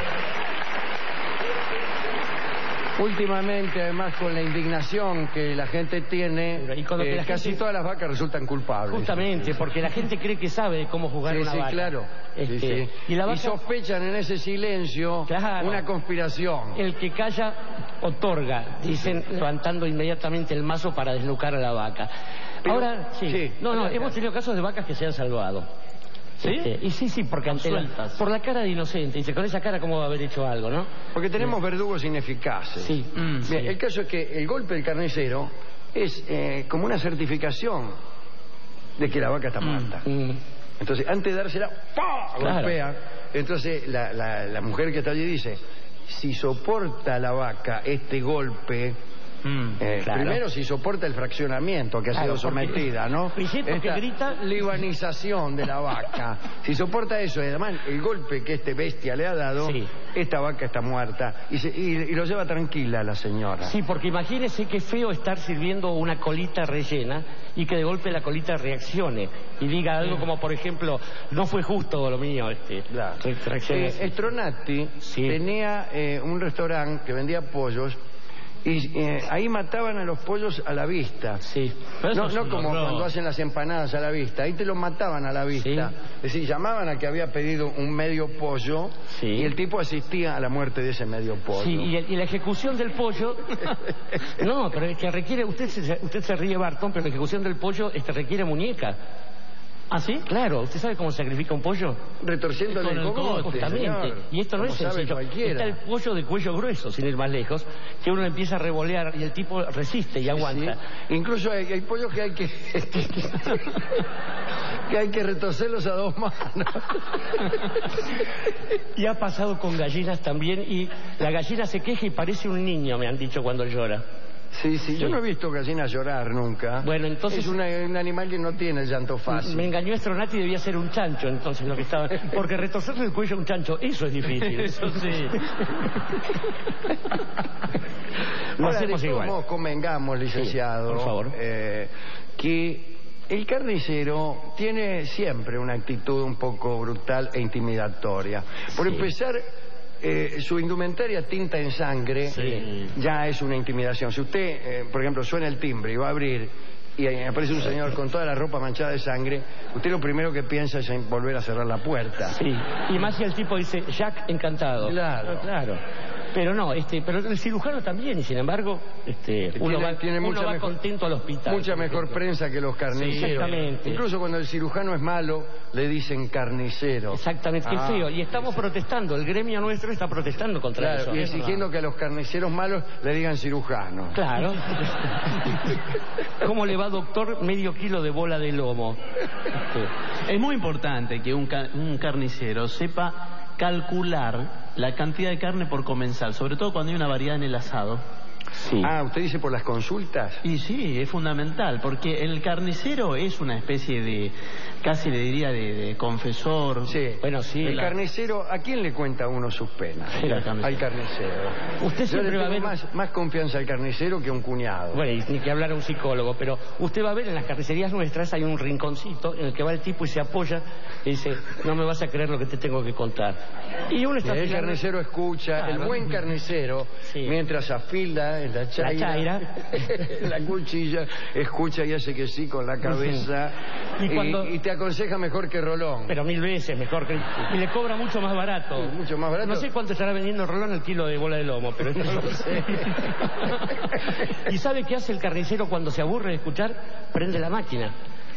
Últimamente, además, con la indignación que la gente tiene, y con lo que eh, la casi gente- todas las vacas resultan culpables. justamente, porque la gente cree que sabe cómo jugar Sí, una sí, vaca. claro. Sí, Este, sí. Y la vaca, sospechan en ese silencio Claro. una conspiración. el que calla, otorga, dicen, levantando inmediatamente el mazo para desnucar a la vaca. Pero- Ahora, sí. sí. No, no, hemos tenido casos de vacas que se han salvado. ¿Sí? Este, y sí, sí, porque ante la- Sueltas. por la cara de inocente, dice, con esa cara cómo va a haber hecho algo, ¿no? Porque tenemos verdugos ineficaces. Sí. Mm, Bien, sí. el caso es que el golpe del carnicero es eh, como una certificación de que la vaca está muerta. Mm. Entonces, antes de dársela, ¡pah! Claro. Golpea. Entonces, la, la, la mujer que está allí dice, si soporta la vaca este golpe... mm. Eh, Claro. Primero, si soporta el fraccionamiento que ha Claro, sido porque- sometida, ¿no? Pichito que Esta grita- libanización de la vaca. Si soporta eso, y además el golpe que este bestia le ha dado, Sí. esta vaca está muerta. Y, se- y- y lo lleva tranquila la señora. Sí, porque imagínese qué feo estar sirviendo una colita rellena y que de golpe la colita reaccione y diga algo como, por ejemplo, no fue justo lo mío. Este, Claro. re- reaccione Eh, así. Stronati Sí. tenía eh, un restaurante que vendía pollos y eh, ahí mataban a los pollos a la vista. Sí. Pero eso No, es no un como horror. cuando hacen las empanadas a la vista, ahí te los mataban a la vista. Sí. Es decir, llamaban a que había pedido un medio pollo Sí. y el tipo asistía a la muerte de ese medio pollo. Sí, y, el- y la ejecución del pollo... No, pero es que requiere... Usted se, usted se ríe, Barton, pero la ejecución del pollo este, requiere muñeca. ¿Ah, sí? Claro, ¿usted sabe cómo se sacrifica un pollo? Retorciéndole Con el el cogote, Justamente. señor. Y esto no Como es sabe sencillo. cualquiera. Está el pollo de cuello grueso, sin ir más lejos, que uno empieza a revolear y el tipo resiste y aguanta. Sí. Incluso hay, hay pollos que hay que que hay que retorcerlos a dos manos. Y ha pasado con gallinas también, y la gallina se queja y parece un niño, me han dicho, cuando llora. Sí, sí, yo no he visto gallinas llorar nunca. Bueno, entonces- Es una- un animal que no tiene el llanto fácil. Me engañó Stronati, debía ser un chancho, entonces, lo que estaba... Porque retorcerle el cuello a un chancho, eso es difícil. Eso sí. Lo Ahora, hacemos de todos igual. modos, convengamos, licenciado, Sí, por favor. eh, que el carnicero tiene siempre una actitud un poco brutal e intimidatoria. Por Sí. empezar, eh, su indumentaria tinta en sangre Sí. ya es una intimidación. Si usted, eh, por ejemplo, suena el timbre y va a abrir y ahí aparece un señor con toda la ropa manchada de sangre, usted lo primero que piensa es en volver a cerrar la puerta. Sí, y más si el tipo dice, Jack, encantado. Claro. Claro. Pero no, este, pero el cirujano también, y sin embargo, este, uno Tiene- va, tiene uno mucha va mejor- contento al hospital. Mucha por mejor ejemplo. prensa que los carniceros. Sí, exactamente. Incluso cuando el cirujano es malo, le dicen carnicero. Exactamente, qué Ah, feo. Y estamos protestando, el gremio nuestro está protestando contra Claro, eso. y Es exigiendo verdad. que a los carniceros malos le digan cirujano. Claro. ¿Cómo le va, doctor? Medio kilo de bola de lomo. Este, Es muy importante que un, ca- un carnicero sepa calcular la cantidad de carne por comensal, sobre todo cuando hay una variedad en el asado. sí. Ah, ¿usted dice por las consultas? Y sí, es fundamental, porque el carnicero es una especie de, casi le diría, de, de confesor. Sí. Bueno, sí. El la- carnicero, ¿a quién le cuenta uno sus penas? Sí, al carnicero. Al carnicero. Usted Yo siempre le va a tengo ver... más, más confianza al carnicero que a un cuñado. Bueno, y ni que hablar a un psicólogo, pero usted va a ver en las carnicerías nuestras hay un rinconcito en el que va el tipo y se apoya y dice, no me vas a creer lo que te tengo que contar. Y uno está el afilando- carnicero escucha, Claro. el buen carnicero, Sí. mientras afila en la chaira, chaira. la cuchilla, escucha y hace que sí con la cabeza Y y, cuando- y te aconseja mejor que Rolón. Pero mil veces mejor que... Y le cobra mucho más barato. Sí, mucho más barato. No sé cuánto estará vendiendo el Rolón el kilo de bola de lomo, pero... No lo sé. ¿Y sabe qué hace el carnicero cuando se aburre de escuchar? Prende la máquina.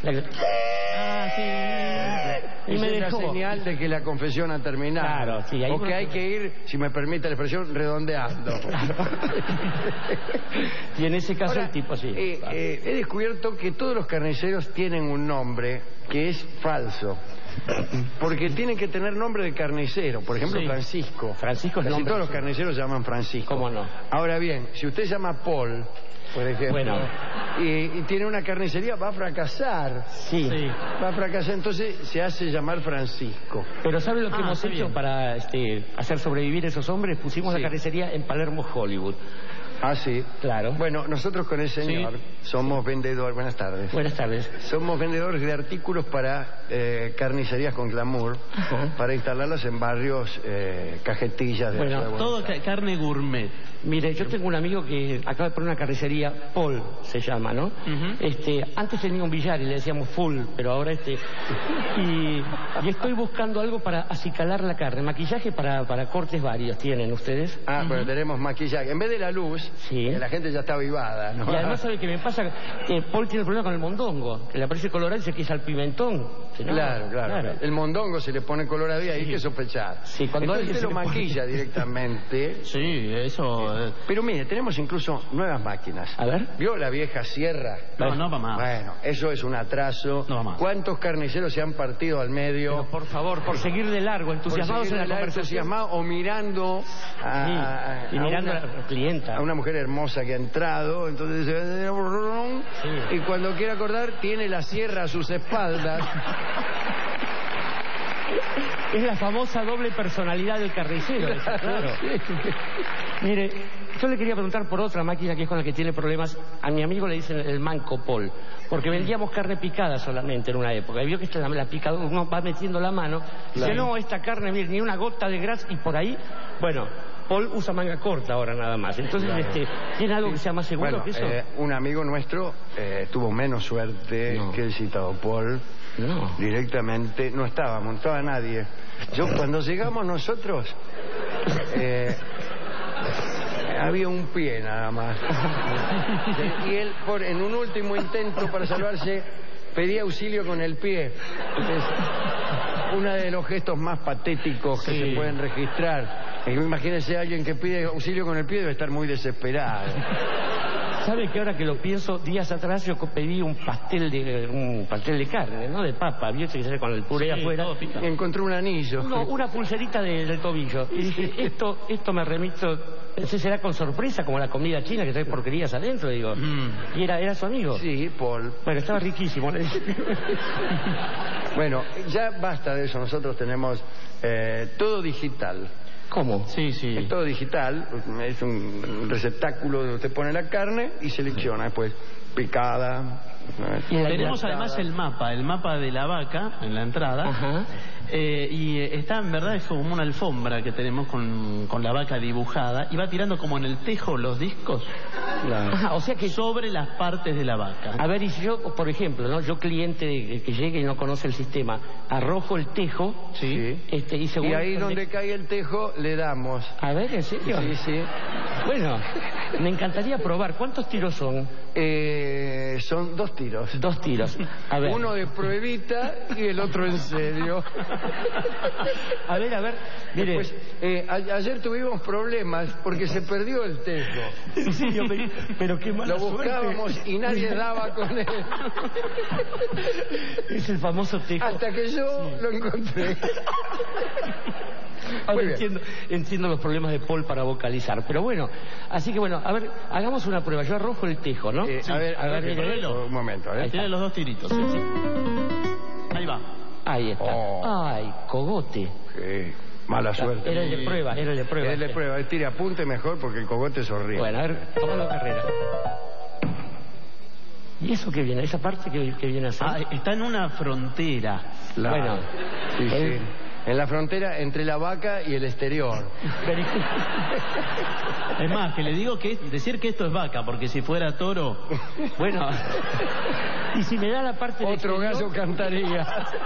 La- Ah, sí. Y Esa me es la dejó. señal de que la confesión ha terminado. Claro, sí, ahí o uno- que hay que ir, si me permite la expresión, redondeando. Y en ese caso Ahora, el tipo sí. eh, eh, he descubierto que todos los carniceros tienen un nombre que es falso. Porque tienen que tener nombre de carnicero. Por ejemplo, Sí. Francisco. Francisco es Casi nombre, todos los sí. carniceros se llaman Francisco. ¿Cómo no? Ahora bien, si usted se llama Paul, por ejemplo, Bueno. y, y tiene una carnicería, va a fracasar. Sí. Sí. Va a fracasar, entonces se hace llamar Francisco. Pero ¿sabe lo que Ah, hemos está hecho bien. para este, hacer sobrevivir a esos hombres? Pusimos Sí. la carnicería en Palermo, Hollywood. Ah, sí. Claro. Bueno, nosotros con el señor somos vendedores. Buenas tardes. Buenas tardes. Somos vendedores de artículos para eh, carnicerías con glamour, Ajá. para instalarlas en barrios eh, cajetillas de Bueno, la ciudad de Buenos Todo ca- Aires. carne gourmet. Mire, yo tengo un amigo que acaba de poner una carnicería, Paul se llama, ¿no? Ujú. Este, antes tenía un billar y le decíamos full, pero ahora este... Y, y estoy buscando algo para acicalar la carne, maquillaje para, para cortes varios, ¿tienen ustedes? Ah, pero tenemos maquillaje. En vez de la luz, Sí. que la gente ya está avivada, ¿no? Y además, ¿sabe qué me pasa? Que Paul tiene problema con el mondongo, que le aparece colorado y dice que es al pimentón. Si no, Claro, claro, El mondongo se le pone colorado y hay que sospechar. Sí, cuando Entonces alguien usted se lo le pone- maquilla directamente. Sí, eso... eh, Pero mire, tenemos incluso nuevas máquinas. A ver. ¿Vio la vieja sierra? No, no va más. Bueno, eso es un atraso. No va más. ¿Cuántos carniceros se han partido al medio? Pero por favor, por seguir de largo, Por entusiasmados seguir en la de la conversación. entusiasmado o mirando a, Sí, a- y a mirando una, a la clienta. a una mujer hermosa que ha entrado, entonces Sí. y cuando quiere acordar tiene la sierra a sus espaldas. Es la famosa doble personalidad del carnicero, esa, claro. Mire, yo le quería preguntar por otra máquina que es con la que tiene problemas. A mi amigo le dicen el manco Paul, porque vendíamos carne picada solamente en una época. Y vio que esta, la, la picadora, uno va metiendo la mano, dice, Claro. no, esta carne, mire, ni una gota de grasa, y por ahí, bueno, Paul usa manga corta ahora nada más. Entonces, Claro. este, ¿tiene algo que sea más seguro Bueno, que eso? eh, un amigo nuestro eh, tuvo menos suerte No. que el citado Paul. No. Directamente no estábamos, no estaba nadie. Yo cuando llegamos nosotros eh, había un pie nada más. Y él, por, en un último intento para salvarse, pedía auxilio con el pie. Es uno de los gestos más patéticos que Sí. se pueden registrar. Eh, Imagínense a alguien que pide auxilio con el pie, debe estar muy desesperado. ¿Sabe que ahora que lo pienso, días atrás yo co- pedí un pastel de un pastel de carne, ¿no? De papa, ¿vio? Que sale con el puré Sí, afuera. todo pica. Y encontré un anillo. No, una pulserita de- del tobillo. Y dije, esto, esto me remito, pensé será con sorpresa, como la comida china que trae porquerías adentro, digo. Mm. Y era, era su amigo. Sí, Paul. Bueno, estaba riquísimo. le dije. Bueno, ya basta de eso. Nosotros tenemos eh, todo digital. ¿Cómo? Sí, sí. Es todo digital. Es un receptáculo donde usted pone la carne y selecciona después picada. Y en la Tenemos hidratada. además el mapa, el mapa de la vaca en la entrada. Ajá. Eh, y eh, está en verdad es como una alfombra que tenemos con, con la vaca dibujada y va tirando como en el tejo los discos Ajá, o sea que... sobre las partes de la vaca. A ver, y si yo, por ejemplo, ¿no? Yo cliente de- que llegue y no conoce el sistema, arrojo el tejo, Sí. este, y según... Y ahí donde cae el tejo le damos. A ver, ¿en serio? Sí, sí. Bueno, me encantaría probar. ¿Cuántos tiros son? Eh, son dos tiros. Dos tiros. A ver. Uno de pruebita y el otro en serio. A ver, a ver. Mire. Después, eh, a- ayer tuvimos problemas porque se perdió el tejo. En serio, pero, pero qué mala Lo buscábamos suerte. y nadie daba con él. Es el famoso tejo. Hasta que yo lo encontré. Ahora Muy bien. entiendo, entiendo los problemas de Paul para vocalizar. Pero bueno, así que bueno, a ver, hagamos una prueba. Yo arrojo el tejo, ¿no? Eh, a ver, a ver, mire, pruébelo. un momento, ¿eh? Tiene los dos tiritos. sí, sí. Ahí va. Ahí está. Oh. Ay, cogote. Sí, mala suerte. Era el de prueba, era el de prueba. Él le prueba, tire apunte mejor porque el cogote es horrible. Bueno, a ver, tomando carrera. ¿Y eso qué viene? ¿Esa parte que, que viene a ser? Ah, está en una frontera. Claro. Bueno, Sí, el, sí. en la frontera entre la vaca y el exterior. Es más, que le digo que decir que esto es vaca, porque si fuera toro, Bueno, y si me da la parte del Otro exterior- gallo cantaría.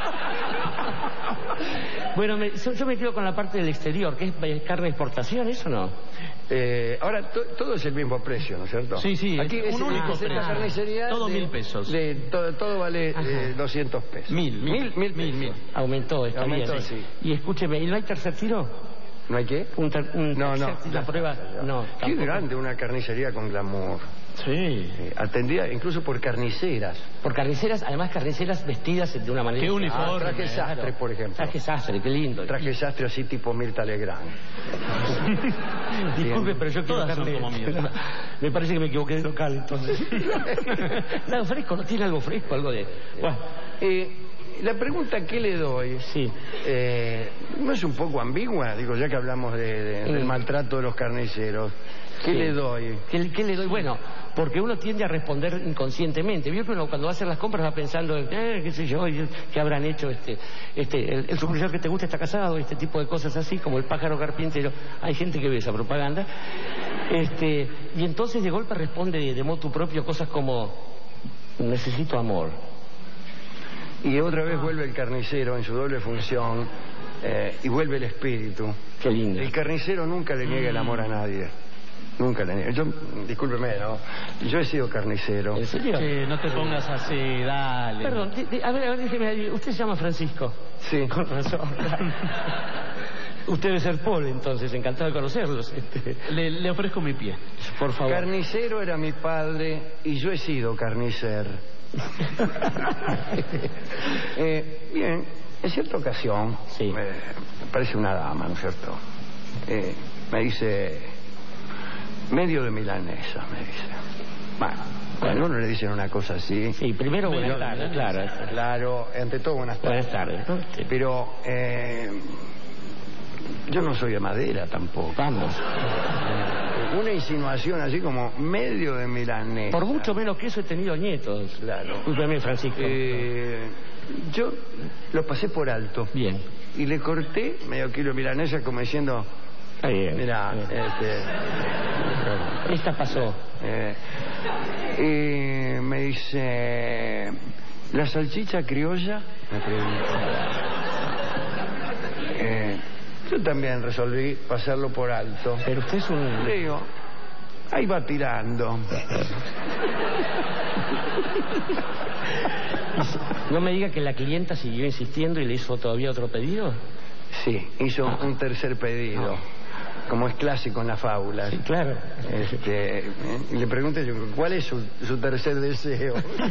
Bueno, me- yo, yo me quedo con la parte del exterior, que es eh, carne de exportación, ¿eso no? Eh, ahora, to- todo es el mismo precio, ¿no es cierto? Sí, sí, Aquí un es, único es esta precio. carnicería Todo de- mil pesos. de- todo, todo vale eh, doscientos pesos. Mil, mil, mil, mil, pesos. mil. Aumentó, está Aumentó, bien. sí. Y escúcheme, ¿y no hay tercer tiro? ¿No hay qué? Un ter- un No, no. tercer- La prueba, no. Qué tampoco. grande una carnicería con glamour. sí. Eh, atendida incluso por carniceras. Por carniceras, además carniceras vestidas de una manera... Qué uniforme. Ah, traje sastre, Claro. por ejemplo. Traje sastre, qué lindo. Traje sastre así tipo Mirta Legrand. Disculpe, pero yo quiero Todas son carne... como mías. Me parece que me equivoqué de local, entonces. Nada fresco, ¿no tiene algo fresco? Algo de... Bueno, Eh, la pregunta que le doy sí. eh, no es un poco ambigua, digo, ya que hablamos de- de- del Mm. maltrato de los carniceros. ¿Qué Sí. le doy? ¿Qué, qué le doy? Bueno, porque uno tiende a responder inconscientemente. Vio que uno cuando va a hacer las compras va pensando, eh, qué sé yo, qué habrán hecho este, este, el, el supervisor que te gusta está casado, este tipo de cosas así, como el pájaro carpintero. Hay gente que ve esa propaganda. Este, y entonces de golpe responde de, de motu propio cosas como, necesito amor. Y otra vez vuelve el carnicero en su doble función eh, y vuelve el espíritu. Qué lindo. El carnicero nunca le niega el amor a nadie. Nunca le niega. Yo, discúlpeme, ¿no? Yo he sido carnicero. ¿En serio? Che, no te pongas así, dale. Perdón, di- di- a ver, a ver, déjeme, usted se llama Francisco. Sí. Con razón. Usted debe ser Paul, entonces, encantado de conocerlos. Este, Le, le ofrezco mi pie. por favor. Carnicero era mi padre y yo he sido carnicer. Eh, bien, en cierta ocasión, Sí. eh, me parece una dama, ¿no es cierto? Eh, me dice, medio de milanesa, me dice. Bueno, cuando uno le dicen una cosa así... Sí, primero buenas Yo- tardes, claro. Claro, ante todo buenas tardes. Buenas tardes. ¿no? Sí. Pero eh, yo no soy de madera tampoco. Vamos. Una insinuación así como medio de milanesa. Por mucho menos que eso he tenido nietos. Claro. Discúlpeme, Francisco. Eh, yo lo pasé por alto. Bien. Y le corté medio kilo de milanesa como diciendo, Está bien. mira, Bien. este, Esta pasó. eh, y me dice, ¿la salchicha criolla? Me preguntó. Eh, yo también resolví pasarlo por alto. Pero usted es un... Le digo, ahí va tirando. No me diga que la clienta siguió insistiendo y le hizo todavía otro pedido. Sí, hizo un tercer pedido, como es clásico en las fábulas. Sí, claro. Este, y le pregunté yo, ¿cuál es su, su tercer deseo?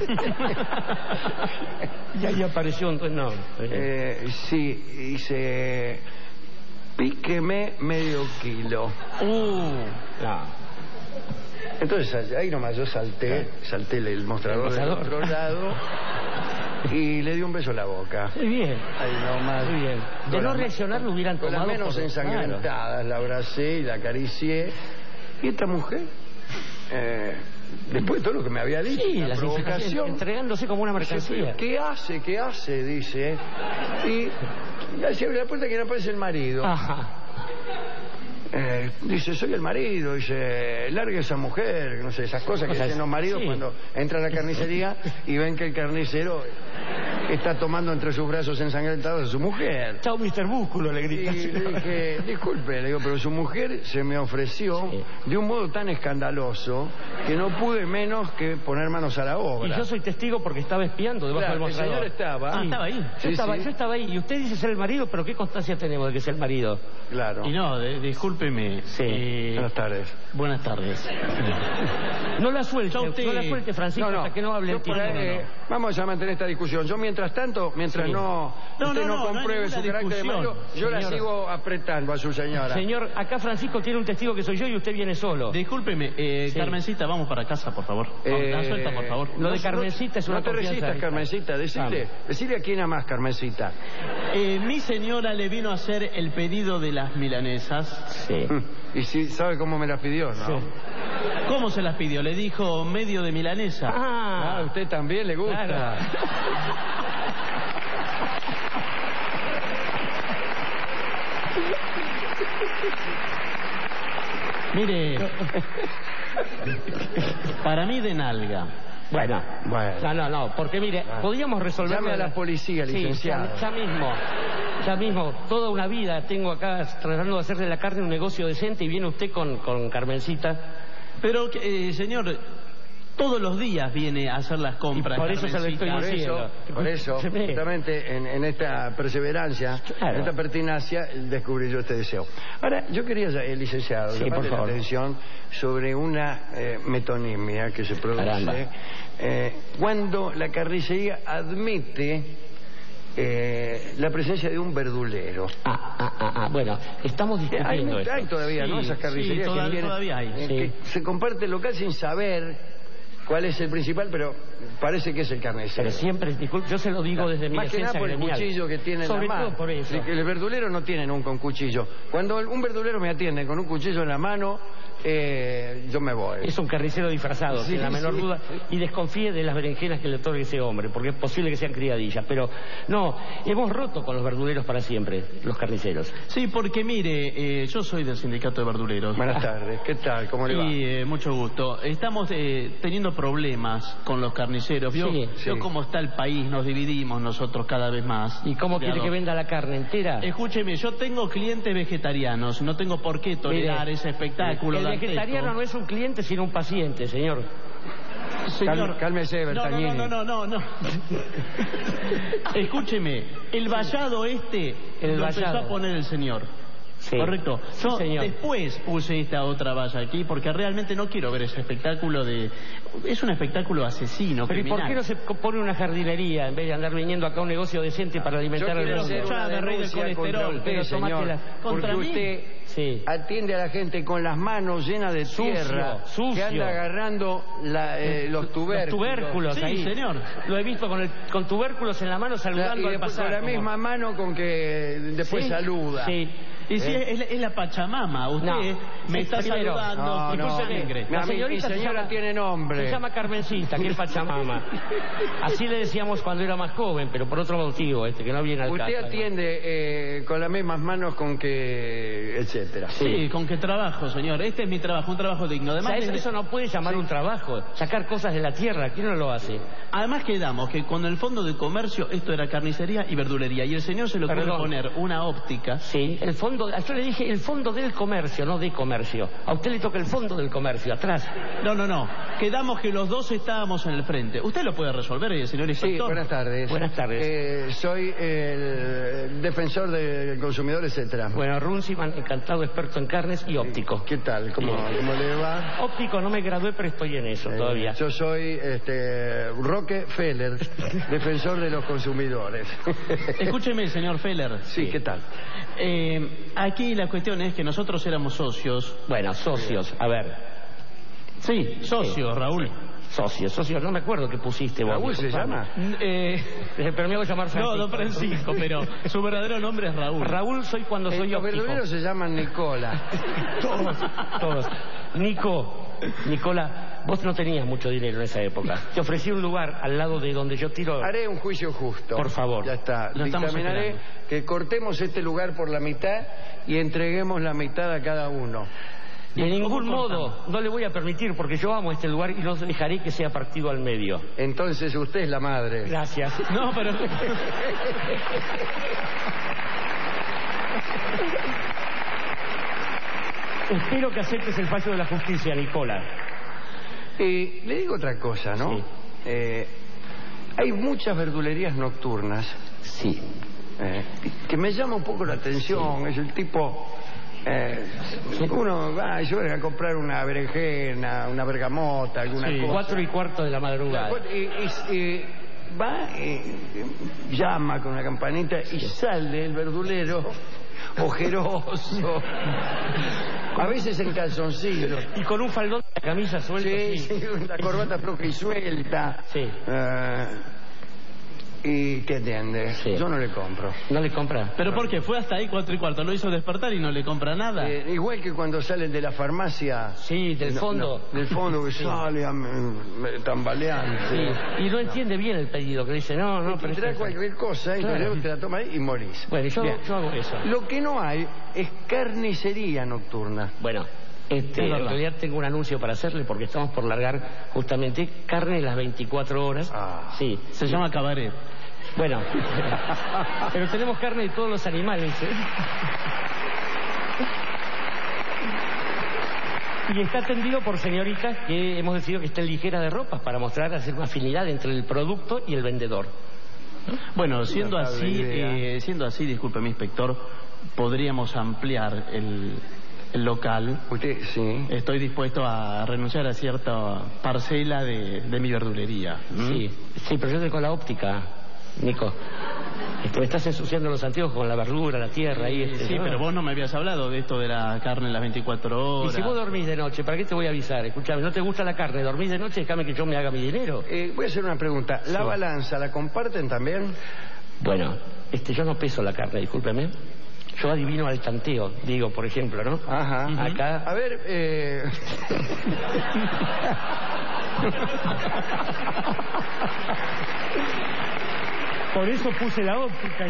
Y ahí apareció un... No. Eh, sí, dice, píqueme medio kilo. Uh, no. Entonces ahí nomás yo salté, salté el, el mostrador El del mostrador. otro lado y le di un beso en la boca. Muy bien. Ahí nomás. Muy bien. De Con no las- reaccionar lo hubieran Con las tomado menos por- ensangrentadas, la abracé y la acaricié. Y esta mujer, eh, después de todo lo que me había dicho, Sí, la las provocación, insinuaciones, entregándose como una dice, mercancía. ¿qué hace? ¿Qué hace? Dice. Y se abre la puerta que no aparece el marido. Ajá. Eh, dice, soy el marido, dice, largue esa mujer, no sé, esas cosas que Cosas- dicen los maridos sí. cuando entran a la carnicería y ven que el carnicero está tomando entre sus brazos ensangrentados a su mujer. Chao, mister Búsculo, le Y grita. le dije, disculpe, le digo, pero su mujer se me ofreció Sí. de un modo tan escandaloso que no pude menos que poner manos a la obra. Y yo soy testigo porque estaba espiando debajo Claro, del el mostrador. señor estaba. Ah, estaba ahí. Yo, Sí, estaba, sí. yo estaba ahí. Y usted dice ser el marido, pero ¿qué constancia tenemos de que es el marido? Claro. Y no, de- discúlpeme. Sí. eh, Buenas tardes. buenas tardes. No la suelte, Ya usted- no la suelte, Francisco, No, no. hasta que no hable Yo el por tiempo. ahí, eh, vamos a mantener esta discusión. Yo, mientras tanto, mientras Sí. no, No, usted no, no, no, no hay compruebe su ninguna carácter de discusión. marido, yo la Señor. sigo apretando a su señora. Señor, acá Francisco tiene un testigo que soy yo y usted viene solo. Discúlpeme, eh, Sí. Carmencita, vamos para casa, por favor. Vamos, Eh, la suelta, por favor. Lo de no- Carmencita es una No te confianza. resistas, Carmencita. Decirle, decirle a quién amás, Carmencita. Eh, mi señora le vino a hacer el pedido de las milanesas. Sí. Y si sabe cómo me las pidió, ¿no? Sí. ¿Cómo se las pidió? Le dijo medio de milanesa. Ah, Ah, a usted también le gusta. Claro. Mire, para mí de nalga. Bueno, Bueno. no, no, no, porque mire, Ah. podríamos resolver... Llame a la policía, licenciado. Sí, ya, ya mismo, ya mismo. Toda una vida tengo acá tratando de hacer de la carne un negocio decente y viene usted con, con Carmencita. Pero, eh, señor, todos los días viene a hacer las compras. Y por eso se lo estoy Carmencita. Por diciendo. eso, por eso, Se ve. justamente en, en esta perseverancia, Claro. en esta pertinacia, descubrí yo este deseo. Ahora, yo quería, eh, licenciado, Sí, llamarle por la favor. atención sobre una eh, metonimia que se produce Caramba. eh, cuando la carnicería admite eh, la presencia de un verdulero. Ah, ah, ah, ah, bueno, estamos Hay, discutiendo hay esto. todavía, ¿no? Sí, Esas sí, carnicerías toda- que, tienen- todavía hay. eh, Sí. que se comparte el local sin saber cuál es el principal, pero parece que es el carnicero. Pero siempre, disculpe, yo se lo digo desde mi Más que nada esencia por el gremial. cuchillo que tiene en Sobre la mano. todo por eso. Sí, que el verdulero no tiene nunca un cuchillo. Cuando un verdulero me atiende con un cuchillo en la mano, eh, yo me voy. Es un carnicero disfrazado, Sí, sin la menor sí. duda, y desconfíe de las berenjenas que le otorgue ese hombre, porque es posible que sean criadillas. Pero no, hemos roto con los verduleros para siempre, los carniceros. Sí, porque mire, eh, yo soy del sindicato de verduleros. Buenas tardes, ¿qué tal? ¿Cómo le va? Y eh, mucho gusto. Estamos eh, teniendo problemas con los carniceros. ¿Vio, Sí, vio sí. cómo está el país? Nos dividimos nosotros cada vez más. ¿Y cómo quiere que venda la carne entera? Escúcheme, yo tengo clientes vegetarianos. No tengo por qué tolerar Mire, ese espectáculo. El dantesco. vegetariano no es un cliente, sino un paciente, señor. Señor, Cal- cálmese, no, Bertagnini. no, no, no, no, no. Escúcheme, el vallado este El lo empezó vallado. a poner el señor. Sí. Correcto. Sí, Yo señor. después puse esta otra valla aquí porque realmente no quiero ver ese espectáculo de... Es un espectáculo asesino, Pero ¿y por criminal. qué no se pone una jardinería en vez de andar viniendo acá a un negocio decente para Yo alimentar al quiero hacer mundo? una Ya me reí del denuncia contra colesterol, usted, pero señor, tómatela. porque ¿Contra mí? usted Sí. atiende a la gente con las manos llenas de Sucio, tierra, sucio. que anda agarrando la, eh, los tubérculos. Los tubérculos Sí, ahí. señor. Lo he visto con, el, con tubérculos en la mano La- saludando y al después pasar. con la como- misma mano con que después Sí, saluda. Sí. Y si ¿Eh? es, es la Pachamama, usted No, me es está primero. saludando. No, ¿y no, por qué mi- me cree? mi- La mi señorita se señora llama- tiene nombre. Se llama Carmencita, que es Pachamama. Así le decíamos cuando era más joven, pero por otro motivo, este, que no viene al Usted caso. atiende eh, con las mismas manos con que, etcétera. Sí, con qué trabajo, señor. Este es mi trabajo, un trabajo digno. O sea, Además, eso, desde- eso no puede llamar un trabajo, sacar cosas de la tierra, ¿quién no lo hace? Además quedamos que con el fondo de comercio esto era carnicería y verdulería. Y el señor se le ocurre Perdón. poner una óptica. Sí, el fondo, yo le dije el fondo del comercio, no de comercio. A usted le toca el fondo del comercio, atrás. No, no, no. Quedamos que los dos estábamos en el frente. ¿Usted lo puede resolver, eh, señor Sí, inspector? buenas tardes. Buenas tardes. Eh, soy el defensor del consumidor, etcétera. Bueno, Runciman, encantado, experto en carnes y óptico. ¿Qué tal? ¿Cómo, Bien. cómo le va? Óptico no me gradué, pero estoy en eso Eh, todavía. Yo soy este, Rockefeller, defensor de los consumidores. Escúcheme, señor Feller. Sí, ¿qué tal? Eh, aquí la cuestión es que nosotros éramos socios. Bueno, socios, a ver. Sí, socios, Raúl. Socios, socios, no me acuerdo qué pusiste vos. ¿Raúl se disculpame. llama? Eh, Pero me hago llamar no, Francisco. don Francisco, pero su verdadero nombre es Raúl. Raúl soy cuando Eh, soy los óptico. verduleros se llaman Nicola. Todos, todos. Nico, Nicola, vos no tenías mucho dinero en esa época. Te ofrecí un lugar al lado de donde yo tiro. Haré un juicio justo. Por favor. Ya está. Lo estamos Dictaminaré esperando. que cortemos este lugar por la mitad y entreguemos la mitad a cada uno. De ¿Cómo ningún cortamos? modo, no le voy a permitir, porque yo amo este lugar y no dejaré que sea partido al medio. Entonces usted es la madre. Gracias. No, pero... Espero que aceptes el fallo de la justicia, Nicola. Eh, le digo otra cosa, ¿no? Sí. Eh, hay muchas verdulerías nocturnas Sí. eh, que me llama un poco la atención. Es el tipo... eh, uno va y suele a comprar una berenjena, una bergamota, alguna Sí. cosa. Cuatro y cuarto de la madrugada. Y, y- y va, y llama con una campanita y sale el verdulero ojeroso, a veces en calzoncillo. Y con un faldón de la camisa suelta. Sí, sí. sí, la corbata floja y suelta. Sí. Eh, y te atiende. Sí. Yo no le compro. ¿No le compra? ¿Pero por qué? Fue hasta ahí cuatro y cuarto, lo hizo despertar y no le compra nada. Eh, igual que cuando salen de la farmacia. Sí, del no, fondo. no, del fondo que Sí. sale a- me- tambaleante. Sí. Y no entiende bien el pedido, que dice, no, no, Y pero te trae es- cualquier cosa, Claro. entonces te la tomas ahí y morís. Bueno, yo, Bien. yo hago eso. Lo que no hay es carnicería nocturna. Bueno, este, Es verdad. en realidad tengo un anuncio para hacerle porque estamos por largar justamente carne las veinticuatro horas. Ah. Sí. Se llama cabaret. Bueno, pero tenemos carne de todos los animales. ¿eh? Y está atendido por señoritas que hemos decidido que estén ligeras de ropa para mostrar, hacer una afinidad entre el producto y el vendedor. Bueno, siendo Una así, idea. eh, siendo así, disculpe mi inspector, podríamos ampliar el, el local. Usted, sí. Estoy dispuesto a renunciar a cierta parcela de, de mi verdulería. ¿Mm? Sí, sí, pero yo estoy con la óptica, Nico. Este, me estás ensuciando los anteojos con la verdura, la tierra ahí. Este, Sí, ¿no? pero vos no me habías hablado de esto de la carne en las veinticuatro Y horas. si vos dormís de noche, ¿para qué te voy a avisar? Escúchame, ¿no te gusta la carne? ¿Dormís de noche? Déjame que yo me haga mi dinero. Eh, voy a hacer una pregunta. ¿La Sí. balanza la comparten también? Bueno, este, yo no peso la carne, discúlpeme. Yo adivino al tanteo, digo, por ejemplo, ¿no? Ajá. Acá. A ver, eh... Por eso puse la óptica.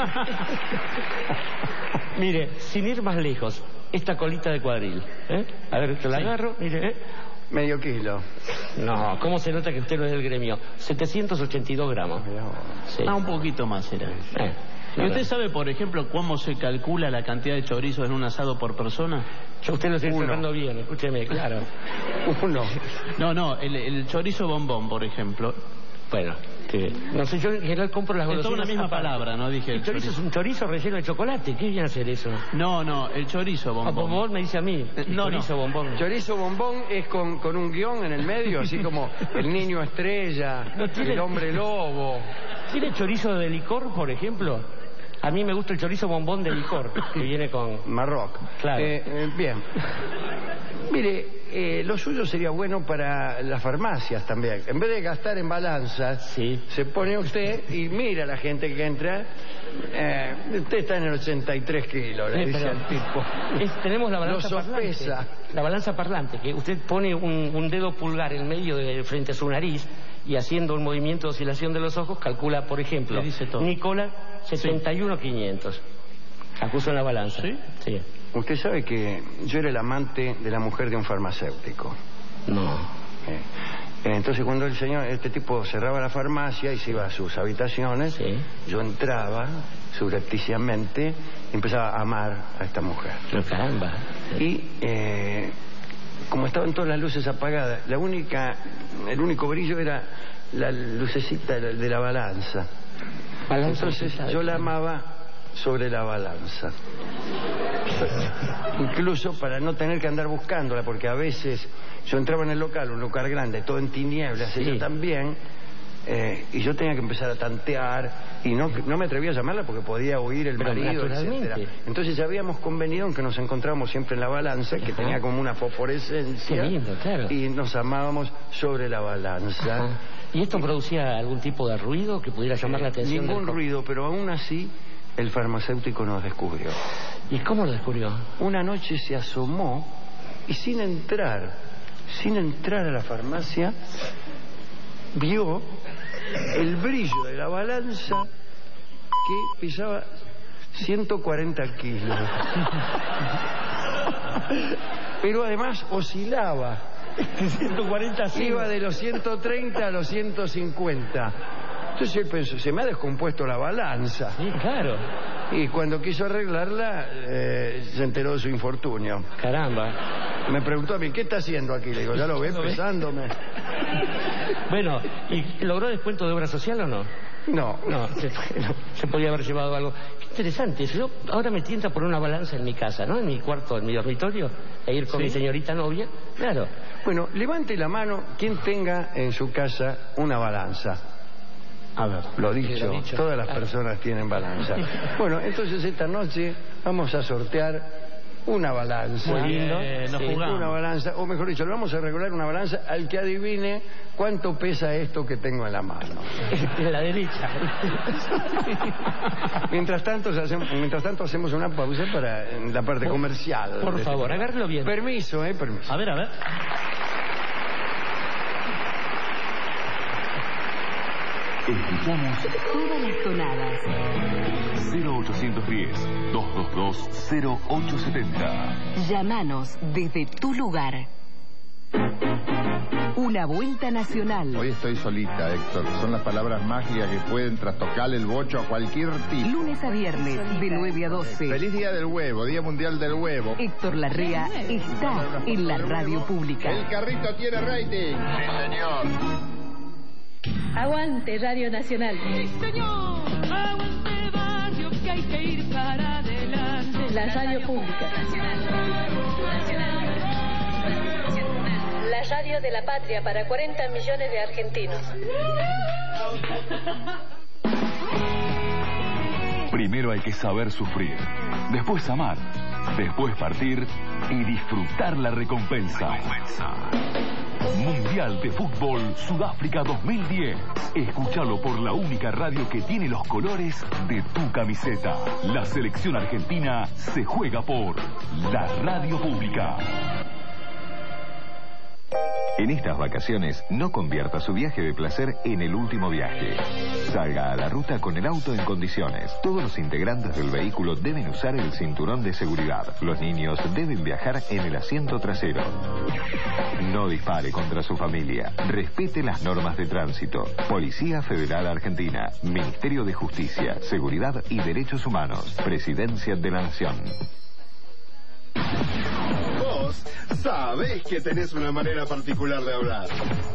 Mire, sin ir más lejos, esta colita de cuadril. ¿eh? A ver, te la Sí. agarro, mire. ¿eh? medio kilo. No, ¿cómo se nota que usted no es del gremio? setecientos ochenta y dos gramos. Sí. Ah, un poquito más era. Eh, ¿Y usted sabe, por ejemplo, cómo se calcula la cantidad de chorizos en un asado por persona? Yo usted lo estoy Uno. tratando bien, escúcheme, claro. Uno. No, no, el, el chorizo bombón, por ejemplo. Bueno, que... no sé, yo en general compro las Es golosinas. toda una misma aparte. palabra, ¿no? Dije El el chorizo es chorizo. un chorizo relleno de chocolate. ¿Qué viene a hacer eso? No, no, el chorizo Ah, bombón. bombón me dice a mí. No, chorizo no. bombón. Chorizo bombón es con, con un guión en el medio, así como el niño estrella, No tiene- el hombre lobo. ¿Tiene chorizo de licor, por ejemplo? A mí me gusta el chorizo bombón de licor, que viene con... Marroc. Claro. Eh, eh, bien. Mire, eh, lo suyo sería bueno para las farmacias también. En vez de gastar en balanzas, Sí. se pone usted y mira a la gente que entra. Eh, usted está en el ochenta y tres kilos, le Eh, dice pero al tipo. es- tenemos la balanza Lo parlante. sopesa. La balanza parlante, que usted pone un, un dedo pulgar en medio de frente a su nariz y haciendo un movimiento de oscilación de los ojos calcula, por ejemplo, Le dice todo. Nicola setenta y uno quinientos. Acuso en la balanza. ¿Sí? Sí. Usted sabe que yo era el amante de la mujer de un farmacéutico. No. Eh, Entonces cuando el señor, este tipo cerraba la farmacia y se iba a sus habitaciones, Sí. yo entraba subrepticiamente y empezaba a amar a esta mujer. Pero caramba. Y eh, como estaban todas las luces apagadas, la única, el único brillo era la lucecita de la, de la balanza. Balanza Entonces pesada. yo la amaba sobre la balanza. Incluso para no tener que andar buscándola, porque a veces yo entraba en el local, un local grande, todo en tinieblas, Sí. ella también, eh, y yo tenía que empezar a tantear, y no, no me atrevía a llamarla porque podía oír el Pero marido, naturalmente. etcétera. Entonces habíamos convenido en que nos encontrábamos siempre en la balanza, que Ajá. tenía como una fosforescencia, Qué lindo, claro. y nos amábamos sobre la balanza. Ajá. ¿Y esto producía algún tipo de ruido que pudiera llamar la atención? Ningún del co- ruido, pero aún así el farmacéutico nos descubrió. ¿Y cómo lo descubrió? Una noche se asomó y sin entrar, sin entrar a la farmacia, vio el brillo de la balanza que pesaba ciento cuarenta kilos. Pero además oscilaba. ciento cuarenta Iba de los ciento treinta a los ciento cincuenta. Entonces él pensó, se me ha descompuesto la balanza. Sí, claro. Y cuando quiso arreglarla, eh, se enteró de su infortunio. Caramba. Me preguntó a mí, ¿qué está haciendo aquí? Le digo, ¿ya lo ves ¿Lo ves? pesándome? Bueno, ¿y logró descuento de obra social o no? No, No, se, no, se podía haber llevado algo. Qué interesante. Yo ahora me tienta por una balanza en mi casa, ¿no? En mi cuarto, en mi dormitorio, e ir con ¿Sí? mi señorita novia. Claro. Bueno, levante la mano quien tenga en su casa una balanza. A ver. Lo dicho, Lo dicho, todas las claro. personas tienen balanza. Bueno, entonces esta noche vamos a sortear una balanza. Muy lindo. Eh, nos Sí, jugamos. una balanza, o mejor dicho, le vamos a regular una balanza al que adivine cuánto pesa esto que tengo en la mano. En la derecha. Mientras tanto, hacemos, mientras tanto hacemos una pausa para en la parte Por- comercial. por de este favor, programa. agárrelo bien. Permiso, eh, permiso. A ver, a ver. Escuchamos Todas las tonadas. cero ochocientos diez, doscientos veintidós, cero ocho setenta. Llámanos desde tu lugar. Una vuelta nacional. Hoy estoy solita, Héctor. Son las palabras mágicas que pueden trastocar el bocho a cualquier tipo. Lunes a viernes, de nueve a doce. Feliz Día del Huevo, Día Mundial del Huevo. Héctor Larrea está en la radio pública. El carrito tiene rating. Sí, señor. Aguante Radio Nacional. Sí, señor. Aguante barrio que hay que ir para adelante. La radio pública. La radio de la patria para cuarenta millones de argentinos. Primero hay que saber sufrir, después amar, después partir y disfrutar la recompensa. Mundial de Fútbol Sudáfrica dos mil diez. Escúchalo por la única radio que tiene los colores de tu camiseta. La selección argentina se juega por la radio pública. En estas vacaciones, no convierta su viaje de placer en el último viaje. Salga a la ruta con el auto en condiciones. Todos los integrantes del vehículo deben usar el cinturón de seguridad. Los niños deben viajar en el asiento trasero. No dispare contra su familia. Respete las normas de tránsito. Policía Federal Argentina. Ministerio de Justicia, Seguridad y Derechos Humanos. Presidencia de la Nación. Vos sabés que tenés una manera particular de hablar.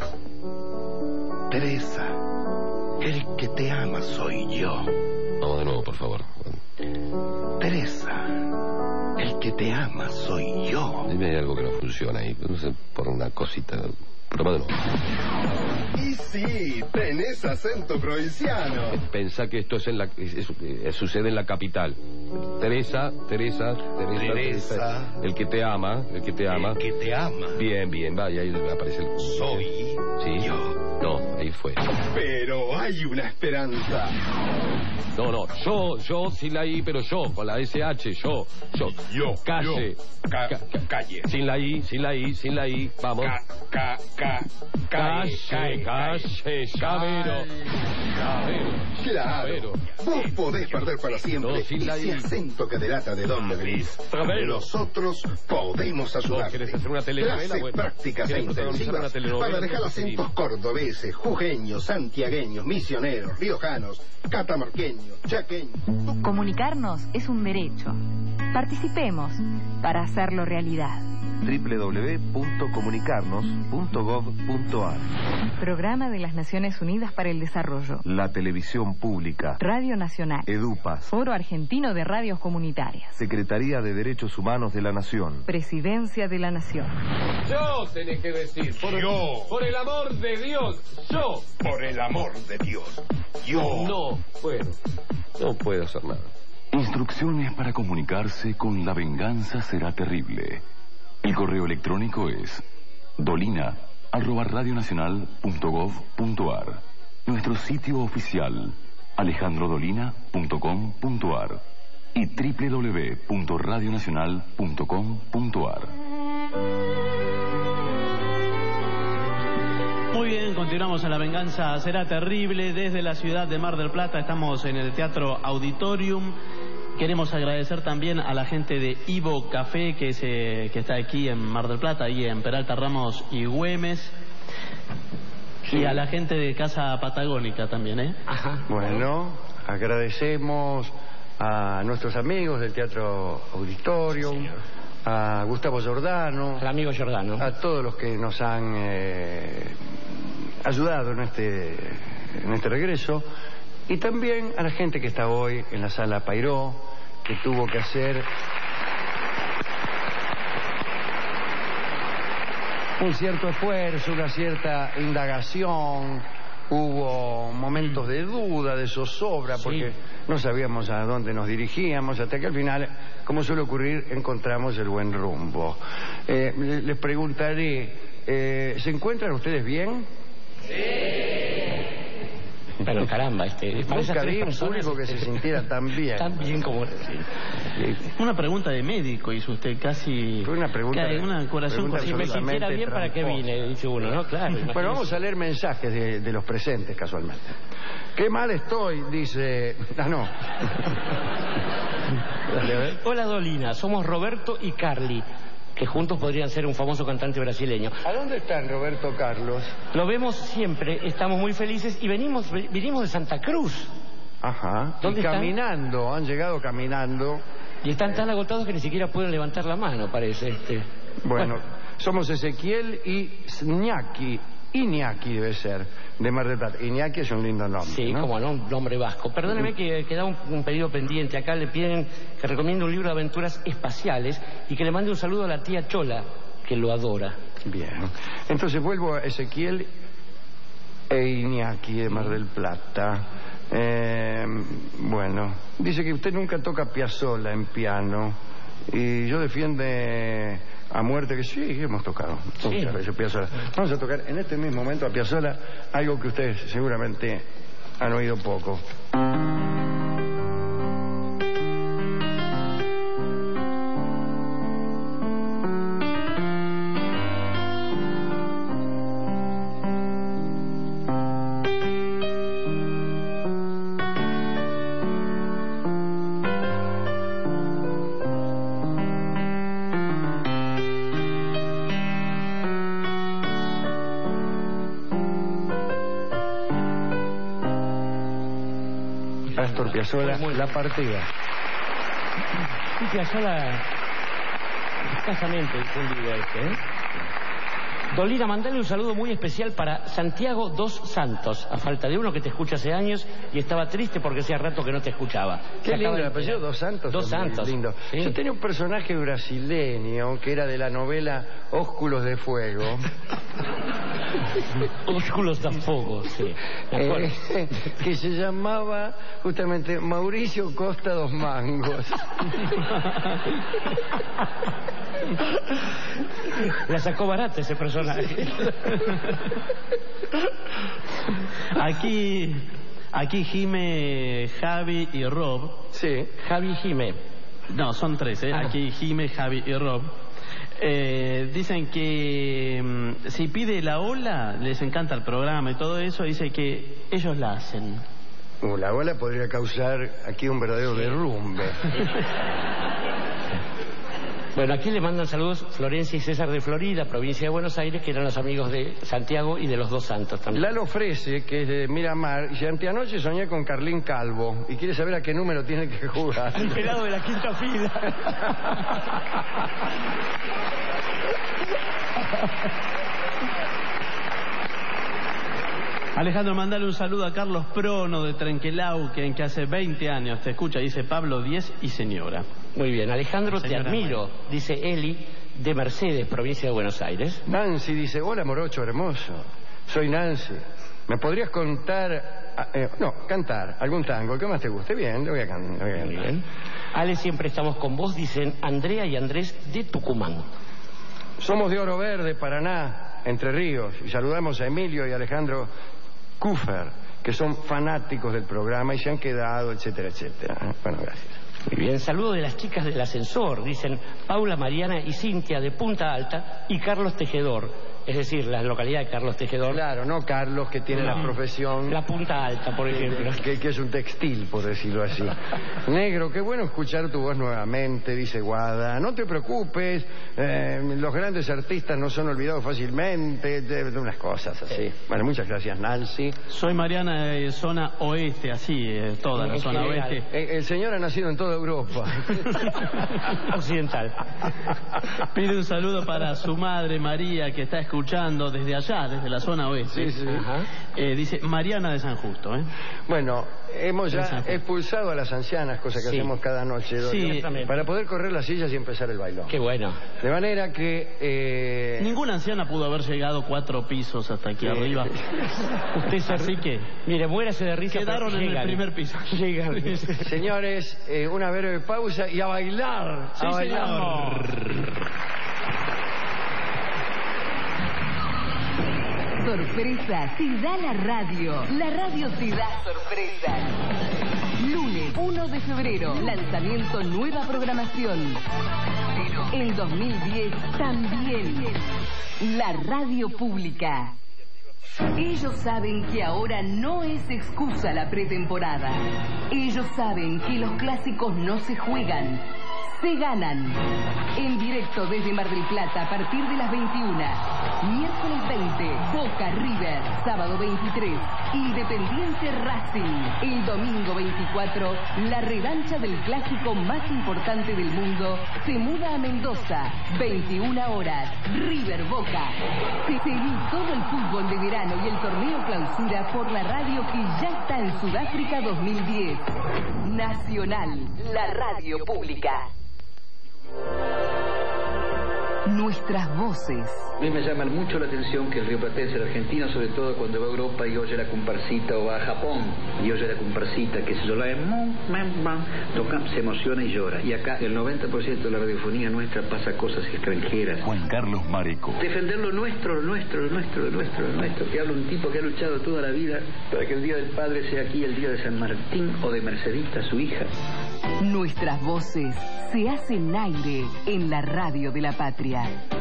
Teresa, el que te ama soy yo. Vamos de nuevo, por favor. Teresa, el que te ama soy yo. Dime, hay algo que no funciona ahí. No sé, por una cosita. Prueba de nuevo. Y sí, tenés acento provinciano. Pensá que esto es en la, es- es- es- sucede en la capital. Teresa, Teresa, Teresa, Teresa. el que te ama, el que te ama. El que te ama. Bien, bien, vaya, ahí aparece el... Soy ¿Sí? yo. No, ahí fue. Pero hay una esperanza. No, no, yo, yo, sin la I, pero yo, con la S H, yo, yo. Yo, Calle. yo. Ca- Ca- ca- calle. Sin la I, sin la I, sin la I, vamos. Ca, ca, ca, calle, Calle, calle, Llavero. Llavero. Claro. Llavero. Vos podés perder para siempre No, sin la ese I. acento que delata de dónde venís. Llavero. Nosotros podemos ayudarte. ¿Querés hacer una telenovela? Clases Bueno, prácticas e ¿querés protagonizar una intensivas telenovela? para dejar acentos cordobeses, jujeños, santiagueños, misioneros, riojanos, catamarqueños, chaqueños. Comunicarnos es un derecho. Participemos para hacerlo realidad. doble u doble u doble u punto comunicarnos punto gov punto ar. Programa de las Naciones Unidas para el Desarrollo. La televisión pública. Radio Nacional. EDUPAS. Foro Argentino de Radios Comunitarias. Secretaría de Derechos Humanos de la Nación. Presidencia de la Nación. Yo tenés que decir, por, Yo. por el amor de Dios, yo. Por el amor de Dios, yo. No, bueno, no puedo hacer nada. Instrucciones para comunicarse con La Venganza Será Terrible. El correo electrónico es dolina arroba radionacional punto gov punto ar. Nuestro sitio oficial alejandro dolina punto com punto ar y doble u doble u doble u punto radionacional punto com punto ar. Muy bien, continuamos en La Venganza Será Terrible desde la ciudad de Mar del Plata. Estamos en el Teatro Auditorium. Queremos agradecer también a la gente de Ivo Café que, se, que está aquí en Mar del Plata, ahí en Peralta Ramos y Güemes. Sí. Y a la gente de Casa Patagónica también, ¿eh? Ajá. Bueno, agradecemos a nuestros amigos del Teatro Auditorium, a Gustavo Giordano, Al amigo Giordano. a todos los que nos han eh, ayudado en este, en este regreso, y también a la gente que está hoy en la sala Pairó, que tuvo que hacer un cierto esfuerzo, una cierta indagación, hubo momentos de duda, de zozobra, porque sí. no sabíamos a dónde nos dirigíamos, hasta que al final, como suele ocurrir, encontramos el buen rumbo. Eh, les preguntaré, eh, ¿se encuentran ustedes bien? Pero caramba, este, nunca vi un público que se sintiera tan bien. Tan bien como... Sí. Una pregunta de médico hizo usted, casi... Fue una pregunta... Que una corazón pregunta si me sintiera bien, ¿para qué vine? Dice uno, ¿no? Claro. Bueno, vamos a leer mensajes de, de los presentes, casualmente. Qué mal estoy, dice... Ah, no. Hola, Dolina, somos Roberto y Carly, que juntos podrían ser un famoso cantante brasileño. ¿A dónde están Roberto Carlos? Lo vemos siempre, estamos muy felices y venimos vinimos de Santa Cruz. Ajá. ¿Dónde y caminando, están? Han llegado caminando. Y están tan agotados que ni siquiera pueden levantar la mano, parece. Este. Bueno, bueno, somos Ezequiel y Iñaki. Iñaki debe ser, de Mar del Plata. Iñaki es un lindo nombre, sí, ¿no? como no, un nombre vasco. Perdóneme que queda un, un pedido pendiente. Acá le piden que recomiende un libro de aventuras espaciales y que le mande un saludo a la tía Chola, que lo adora. Bien. Entonces vuelvo a Ezequiel e Iñaki de Mar del Plata. Eh, bueno, dice que usted nunca toca Piazzolla en piano y yo defiende a muerte que sí, hemos tocado sí. muchas veces Piazzolla. Vamos a tocar en este mismo momento a Piazzolla algo que ustedes seguramente han oído poco. Astor Piazzolla, la partida. Sí, Piazzolla escasamente difundido este, ¿eh? Dolina, mandale un saludo muy especial para Santiago Dos Santos, a falta de uno que te escucha hace años y estaba triste porque hacía rato que no te escuchaba. Qué lindo el apellido, Dos Santos. Dos Santos. Lindo. Sí. Yo tenía un personaje brasileño que era de la novela Ósculos de Fuego. Ósculos de Fuego, sí. Eh, que se llamaba justamente Mauricio Costa dos Mangos. La sacó barata ese personaje. Aquí, aquí Jime, Javi y Rob. Sí. Javi y Jime. No, son tres, ¿eh? Ah. Aquí Jime, Javi y Rob. Eh, dicen que um, si pide la ola, les encanta el programa y todo eso, dice que ellos la hacen. Uh, la ola podría causar aquí un verdadero sí. derrumbe. Bueno, aquí le mandan saludos Florencia y César de Florida, provincia de Buenos Aires, que eran los amigos de Santiago y de los Dos Santos también. Lalo Ofrece, que es de Miramar, dice, anteanoche soñé con Carlín Calvo y quiere saber a qué número tiene que jugar. El pelado de la quinta fila. Alejandro, mandale un saludo a Carlos Prono de Trenquelau, que, que hace veinte años te escucha, dice Pablo diez y señora. Muy bien, Alejandro, te admiro, María. Dice Eli de Mercedes, provincia de Buenos Aires. Nancy dice, hola morocho hermoso, soy Nancy. ¿Me podrías contar, eh, no, cantar algún tango? ¿Qué más te guste? Bien, le voy a cantar. Muy bien. Ale, siempre estamos con vos, dicen Andrea y Andrés de Tucumán. Somos de Oro Verde, Paraná, Entre Ríos, y saludamos a Emilio y Alejandro Kufer, que son fanáticos del programa y se han quedado, etcétera, etcétera. Bueno, gracias. Muy bien, saludo de las chicas del ascensor, dicen Paula, Mariana y Cintia de Punta Alta y Carlos Tejedor. Es decir, la localidad de Carlos Tejedor. Claro, no Carlos, que tiene no, la profesión... La Punta Alta, por ejemplo. Que, que es un textil, por decirlo así. Negro, qué bueno escuchar tu voz nuevamente, dice Guada. No te preocupes, eh, los grandes artistas no son olvidados fácilmente, de, de unas cosas así. Sí. Bueno, muchas gracias, Nancy. Soy Mariana de zona oeste, así, eh, toda la zona oeste. El, el señor ha nacido en toda Europa. Occidental. Pide un saludo para su madre, María, que está escuchando escuchando desde allá, desde la zona oeste. Sí, sí. Eh, dice Mariana de San Justo. ¿eh? Bueno, hemos De ya San Justo. expulsado a las ancianas, cosa que Sí. hacemos cada noche, Dorio, Sí, exactamente. para poder correr las sillas y empezar el bailón. Qué bueno. De manera que... eh, Ninguna anciana pudo haber llegado cuatro pisos hasta aquí Sí. arriba. Usted se Así que Mire, muérase de risa. quedaron pero en el llegan. primer piso. Llegan. Señores, eh, una breve pausa y a bailar. Sí, a bailar. señor. Sorpresa te da la radio. La radio te da sorpresa. Lunes uno de febrero, lanzamiento nueva programación. En dos mil diez también. La radio pública. Ellos saben que ahora no es excusa la pretemporada. Ellos saben que los clásicos no se juegan, se ganan. En directo desde Mar del Plata a partir de las veintiuna. Miércoles veinte, Boca River. Sábado veintitrés, Independiente Racing. El domingo veinticuatro, la revancha del clásico más importante del mundo se muda a Mendoza. veintiuna horas, River Boca. Se seguí todo el fútbol de verano y el torneo clausura por la radio que ya está en Sudáfrica dos mil diez. Nacional, la radio pública. Nuestras voces. A mí me llama mucho la atención que el rioplatense, el argentino, sobre todo cuando va a Europa y oye la comparsita, o va a Japón y oye la comparsita, que se yo la de mon, man, man, toca, se emociona y llora. Y acá el noventa por ciento de la radiofonía nuestra pasa cosas extranjeras. Juan Carlos Mareco. Defender lo nuestro, lo nuestro, lo nuestro, lo nuestro, lo nuestro. Que habla un tipo que ha luchado toda la vida para que el Día del Padre sea aquí el Día de San Martín o de Mercedita, su hija. Nuestras voces se hacen aire en la radio de la patria.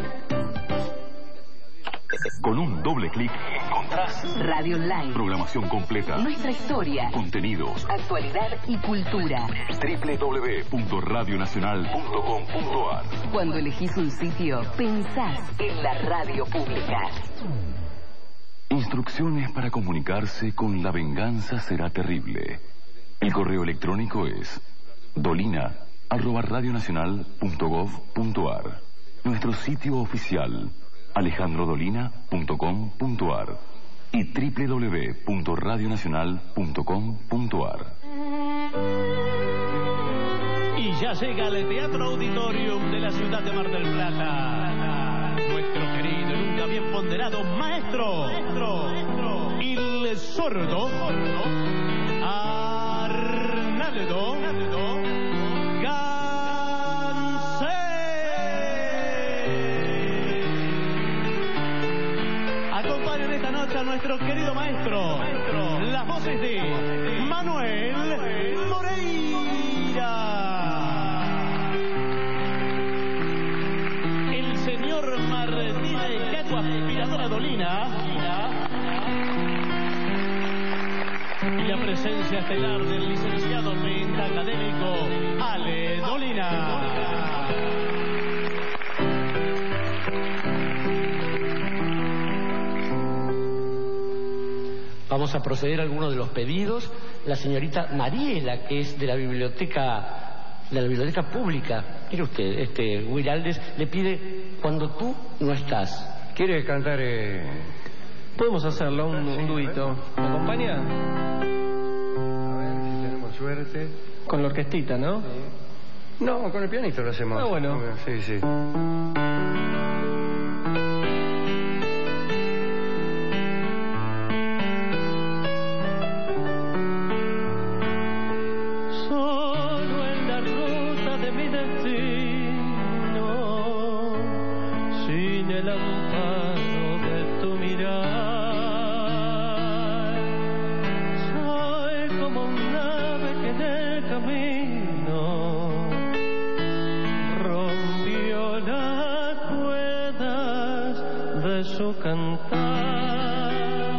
Con un doble clic encontrás Radio Online. Programación completa. Nuestra historia. Contenidos. Actualidad y cultura. doble u doble u doble u punto radio nacional punto com punto a r. Cuando elegís un sitio, pensás en la radio pública. Instrucciones para comunicarse con La Venganza Será Terrible. El correo electrónico es dolina arroba radionacional punto gov punto a r. Nuestro sitio oficial alejandro dolina punto com punto a r y doble u doble u doble u punto radionacional punto com punto a r. Y ya llega al Teatro Auditorium de la ciudad de Mar del Plata. Nuestro querido y nunca bien ponderado maestro, maestro, el sordo, Arnaldo Gansé. Acompañan esta noche a nuestro querido maestro, maestro, las voces de Manuel Moreira, el señor Martínez Caco, aspiradora Dolina, y la presencia estelar del licenciado pentacadémico Ale Dolina. Vamos a proceder a algunos de los pedidos. La señorita Mariela, que es de la biblioteca, de la biblioteca pública, mire usted, este Guiraldes, le pide Cuando tú no estás. ¿Quiere cantar? Eh... Podemos hacerlo, un, un duito. ¿Me acompaña? A ver si tenemos suerte. Con la orquestita, ¿no? Sí. No, con el pianito lo hacemos. Ah, bueno. Sí, sí. Solo en la ruta de mi destino, sin el amparo de tu mirar, soy como un ave que en el camino rompió las cuerdas de su cantar.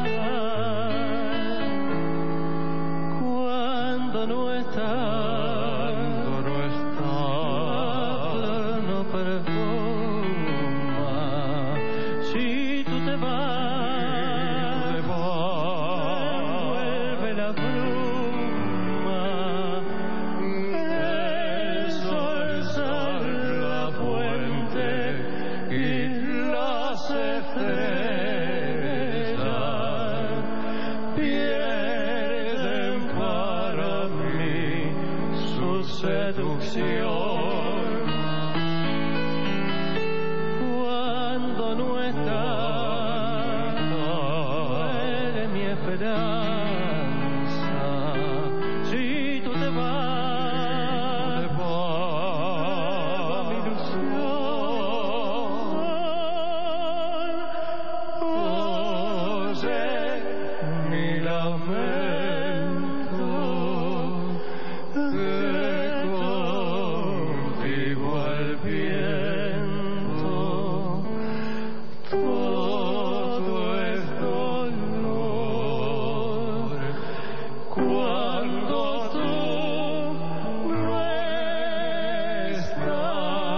Cuando no estás, cuando no estás, no perfuma. Si tú te vas, vuelve la bruma. El sol sale la fuente y las estrellas ilusión. Cuando no estás, muere mi esperanza. Si tú te vas, te vas, mi ilusión. Oye mi lamento, que contigo al viento todo es dolor. Cuando tú no estás.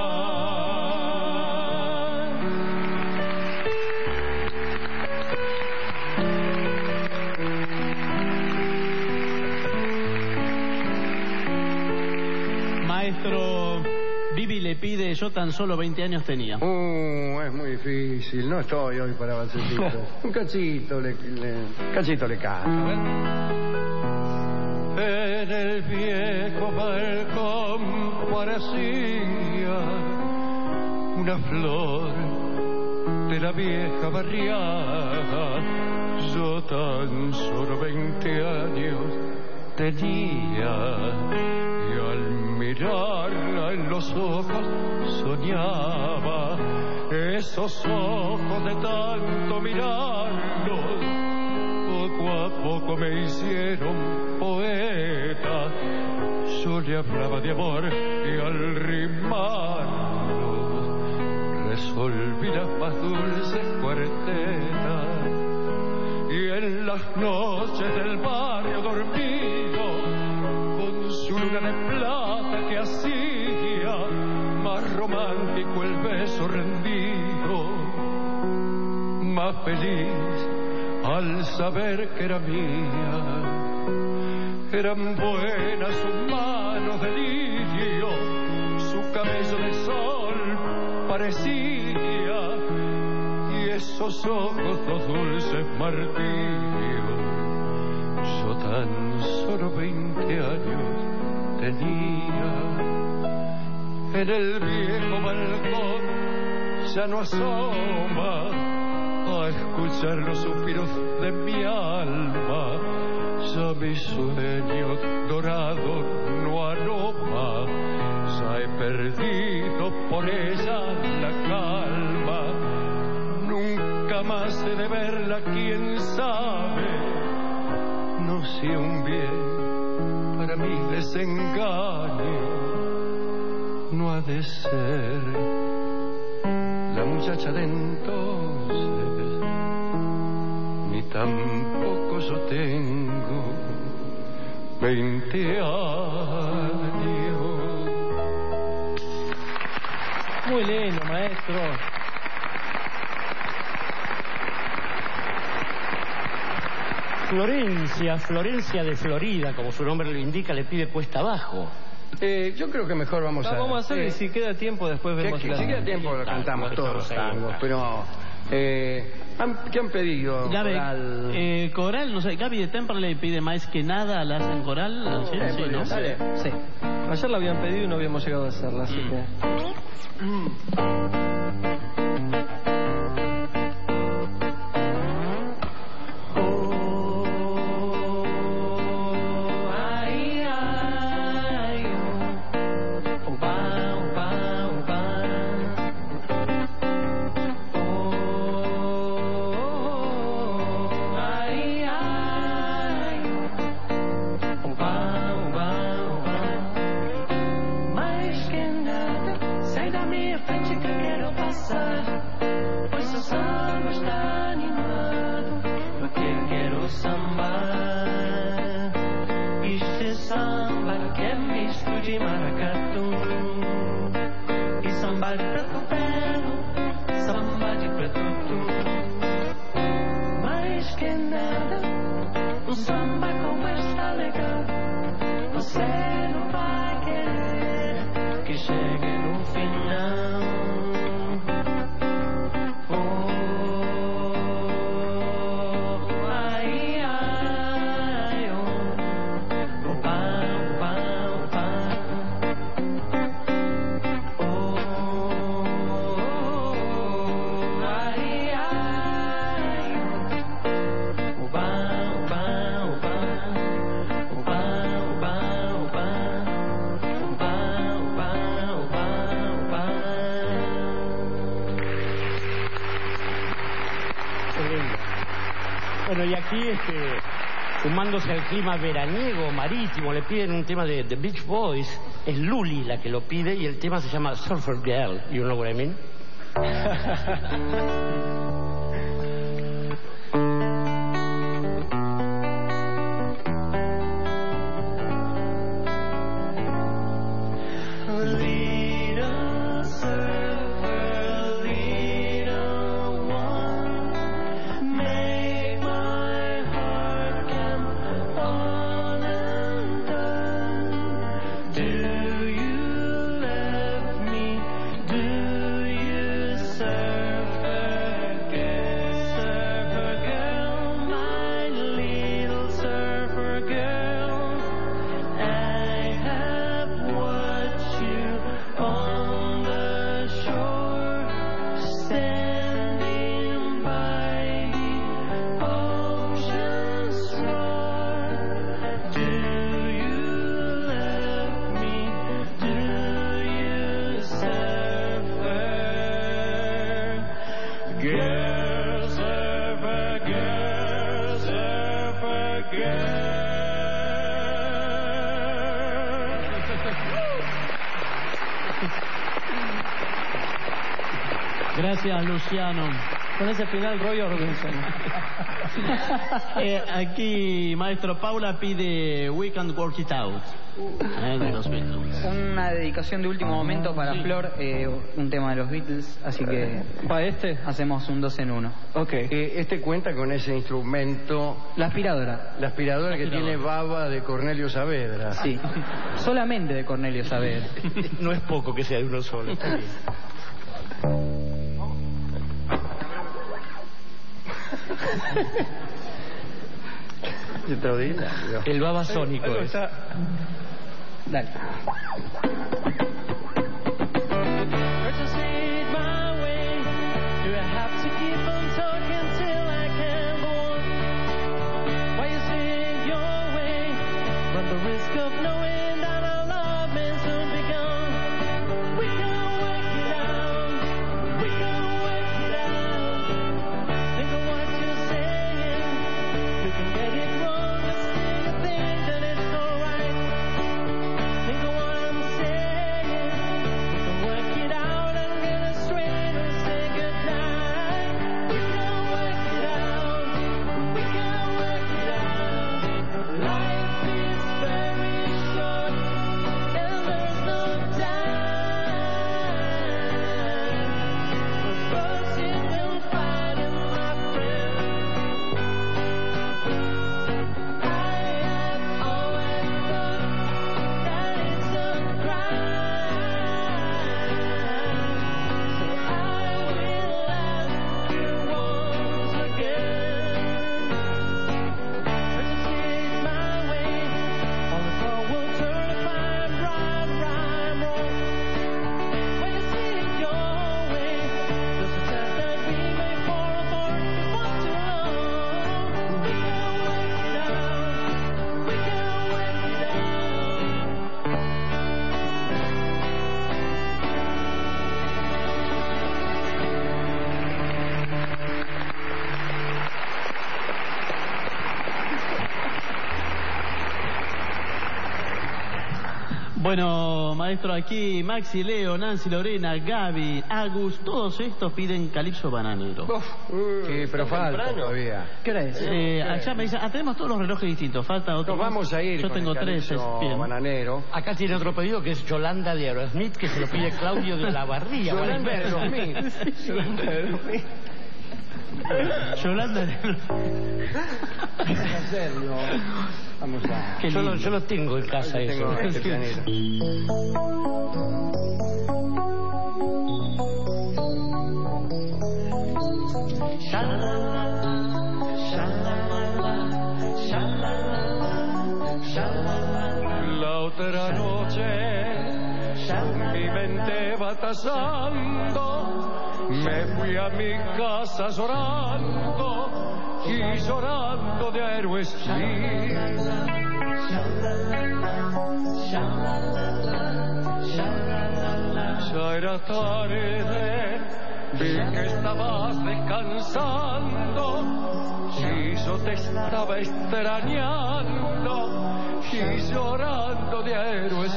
Maestro, Vivi le pide, yo tan solo veinte años tenía. Uh, es muy difícil, no estoy hoy para balsecitos. Un cachito le, le, cachito le canto. En el viejo balcón parecía una flor de la vieja barriada. Yo tan solo veinte años tenía y al mirarla en los ojos soñaba. Esos ojos de tanto mirarlos poco a poco me hicieron poeta. Yo le hablaba de amor y al rimarlos resolví las más dulces cuartetas. Y en las noches del barrio dormido, con su luna de plata que hacía más romántico el beso rendido, más feliz al saber que era mía. Eran buenas sus manos de lirio, su cabello de sol parecía, y esos ojos dos dulces martirios. Yo tan solo veinte años tenía. En el viejo balcón ya no asoma a escuchar los suspiros de mi alma. Ya mi sueño dorado no aroma, ya he perdido por ella la calma. Nunca más he de verla, quién sabe. No sea un bien para mi desengaño. No ha de ser la muchacha de entonces, ni tampoco yo tengo veinte años. Muy lindo, maestro. Florencia, Florencia de Florida, como su nombre lo indica, le pide cuesta abajo. Eh, yo creo que mejor vamos Ah, a... vamos a hacer, eh, y si queda tiempo después vemos si, la... si queda tiempo lo cantamos Tango, todos los estamos ahí, tangos, claro. pero... Eh, han- ¿Qué han pedido? Gaby, Coral? eh, coral, no sé, Gaby de Temperley pide más que nada, la hacen coral, ¿sí? Eh, Sí, podría ¿no? ser. Sí. Ayer la habían pedido y no habíamos llegado a hacerla, así Mm. que... Ay, ay, oh, ba, ba, ba. Oh, ay, ay, oh, ba, ba, ba. Mais que nada, sai da minha frente que eu quero passar, pois seu samba está animado, porque eu quero sambar. Este samba que é misto de maracatu e samba de preto velho, samba de preto tu. Mais que nada, um samba como está legal, você não vai querer que chegue no final. Oh, ai, ai, oh. Bueno, y aquí, este, sumándose al clima veraniego, marítimo, le piden un tema de The Beach Boys. Es Luli la que lo pide y el tema se llama Surfer Girl. You know what I mean? Gracias, Luciano. Con ese final, Roy Orbison. eh, aquí, maestro Paula pide We Can't Work It Out. Eh, de los Beatles. Una dedicación de último momento para sí. Flor, eh, un tema de los Beatles, así que para este hacemos un dos en uno. Ok. Eh, este cuenta con ese instrumento. La aspiradora. La aspiradora La que aspiradora. tiene baba de Cornelio Saavedra. Sí. Solamente de Cornelio Saavedra. No es poco que sea de uno solo. Está bien. Extraordinario. El babasónico es. Está... Dale. Bueno, maestro, aquí Maxi, Leo, Nancy, Lorena, Gaby, Agus, todos estos piden calipso bananero. Uf, sí, pero falta todavía. ¿Qué hora es? Eh, allá me dicen, ah, tenemos todos los relojes distintos, falta otro. Nos vamos a ir. Yo con tengo el tres. Es bien. Bananero. Acá tiene otro pedido que es Yolanda de Aerosmith, que se lo pide Claudio de la Barría. Yolanda de Aerosmith. Yolanda de Aerosmith. Yolanda de Vamos a hacerlo. Vamos a... Yo lo, yo lo tengo en casa, yo eso. Tengo este pianito. La otra noche mi mente va tasando, me fui a mi casa llorando y llorando de Aerosmith. Ya era tarde, vi que estabas descansando, y yo te estaba extrañando y llorando de héroes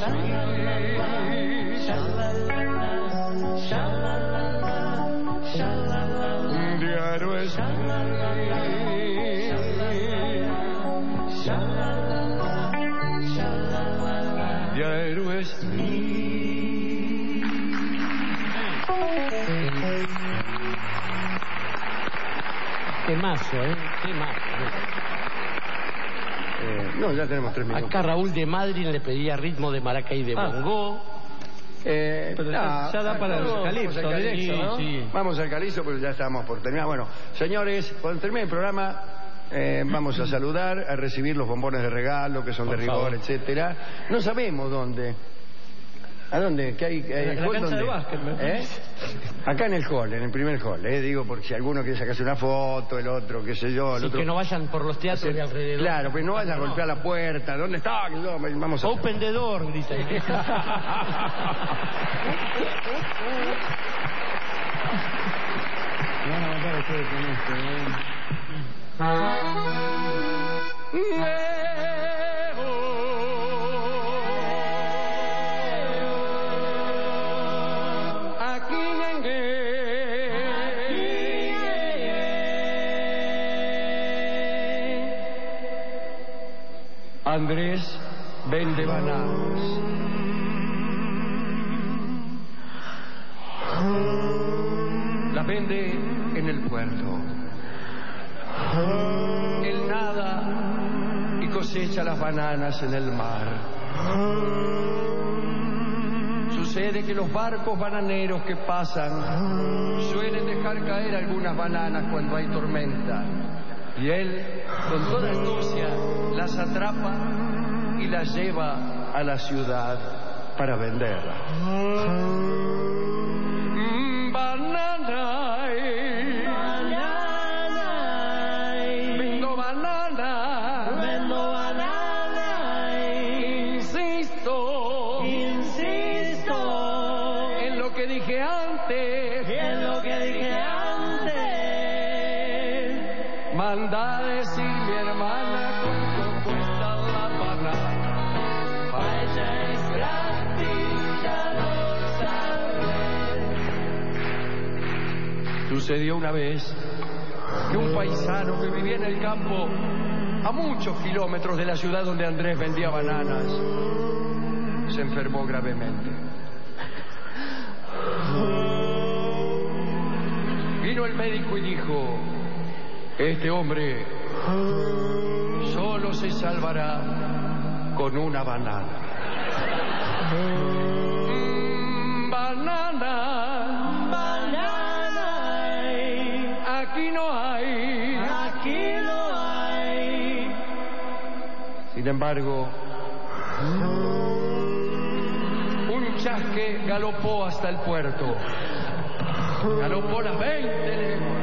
de héroes de héroes. Qué mazo, ¿eh? Qué mazo. Eh, no, ya tenemos tres minutos. Acá Raúl de Madrid le pedía ritmo de maraca y de Ah. bongo. Eh, Pero nah, ya da para el vamos calipso, al calipso, directo, ¿no? sí, sí. Vamos al calipso porque ya estamos por terminar. Bueno, señores, cuando termine el programa eh, vamos a saludar, a recibir los bombones de regalo que son Por de rigor, favor. etcétera. No sabemos dónde. ¿A dónde? ¿Qué hay? ¿Hay En la hall cancha dónde? de básquet, me ¿Eh? parece. Acá en el hall, en el primer hall, eh, digo, porque si alguno quiere sacarse una foto, el otro, qué sé yo, el Sí, otro. que no vayan por los teatros de alrededor. Claro, pero no vayan a golpear la puerta. ¿Dónde está? Que yo- Vamos a... Open the door, grita. Van a matar a ustedes con esto, Andrés vende bananas. Las vende en el puerto. Él nada y cosecha las bananas en el mar. Sucede que los barcos bananeros que pasan suelen dejar caer algunas bananas cuando hay tormenta. Y él, con toda astucia, las atrapa y las lleva a la ciudad para venderlas. Mm, banana, eh. Vendo banana, vendo banana, insisto, insisto, en lo que dije antes, en lo que dije antes. Manda a decir mi hermana cuánto cuesta la banana. Pa' ella es gratis, ya lo sabe. Sucedió una vez que un paisano que vivía en el campo a muchos kilómetros de la ciudad donde Andrés vendía bananas se enfermó gravemente. Vino el médico y dijo: este hombre solo se salvará con una banana. Mm, banana, banana, aquí no hay, aquí no hay. Sin embargo, un chasque galopó hasta el puerto. Galopó las veinte leguas.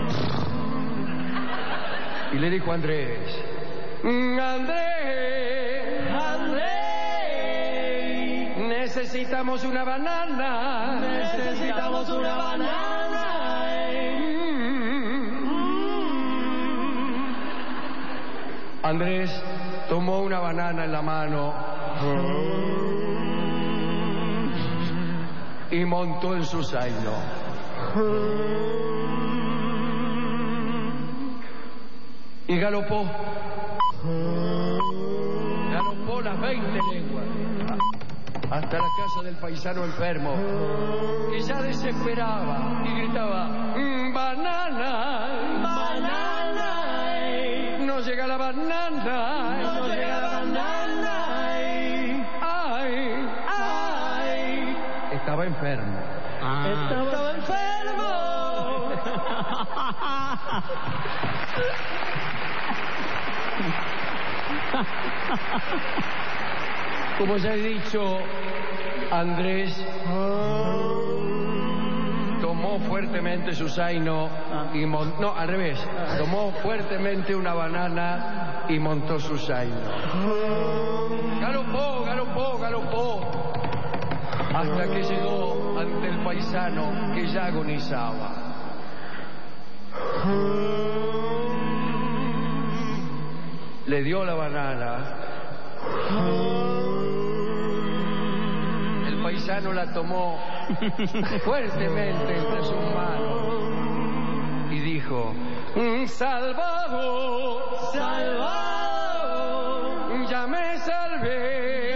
Y le dijo a Andrés: "Mm, Andrés, Andrés, necesitamos una banana, necesitamos una banana. Mm. Andrés tomó una banana en la mano y montó en su zaino. Y galopó. Galopó las veinte leguas hasta la casa del paisano enfermo, que ya desesperaba y gritaba: "Mm, banana, banana, no llega la banana, no llega la banana, ay, ay". Estaba enfermo. Ah. Estaba enfermo. Como ya he dicho, Andrés tomó fuertemente su zaino y montó... No, al revés. Tomó fuertemente una banana y montó su zaino. Galopó, galopó, galopó, hasta que llegó ante el paisano que ya agonizaba. le dio la banana. El paisano la tomó fuertemente entre sus manos y dijo: salvado, salvado, ya me salvé.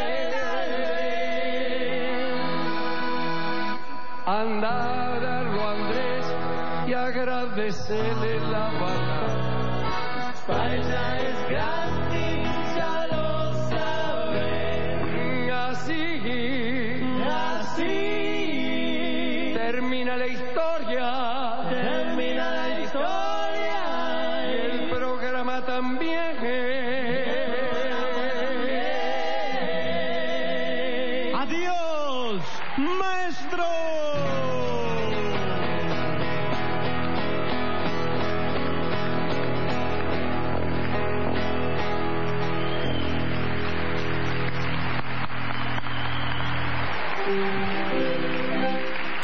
Anda a darlo a Andrés y agradecerle la banana. España es grande, ya lo sabe. Así, así termina la historia. Termina la historia. Y el programa también. Adiós, maestro.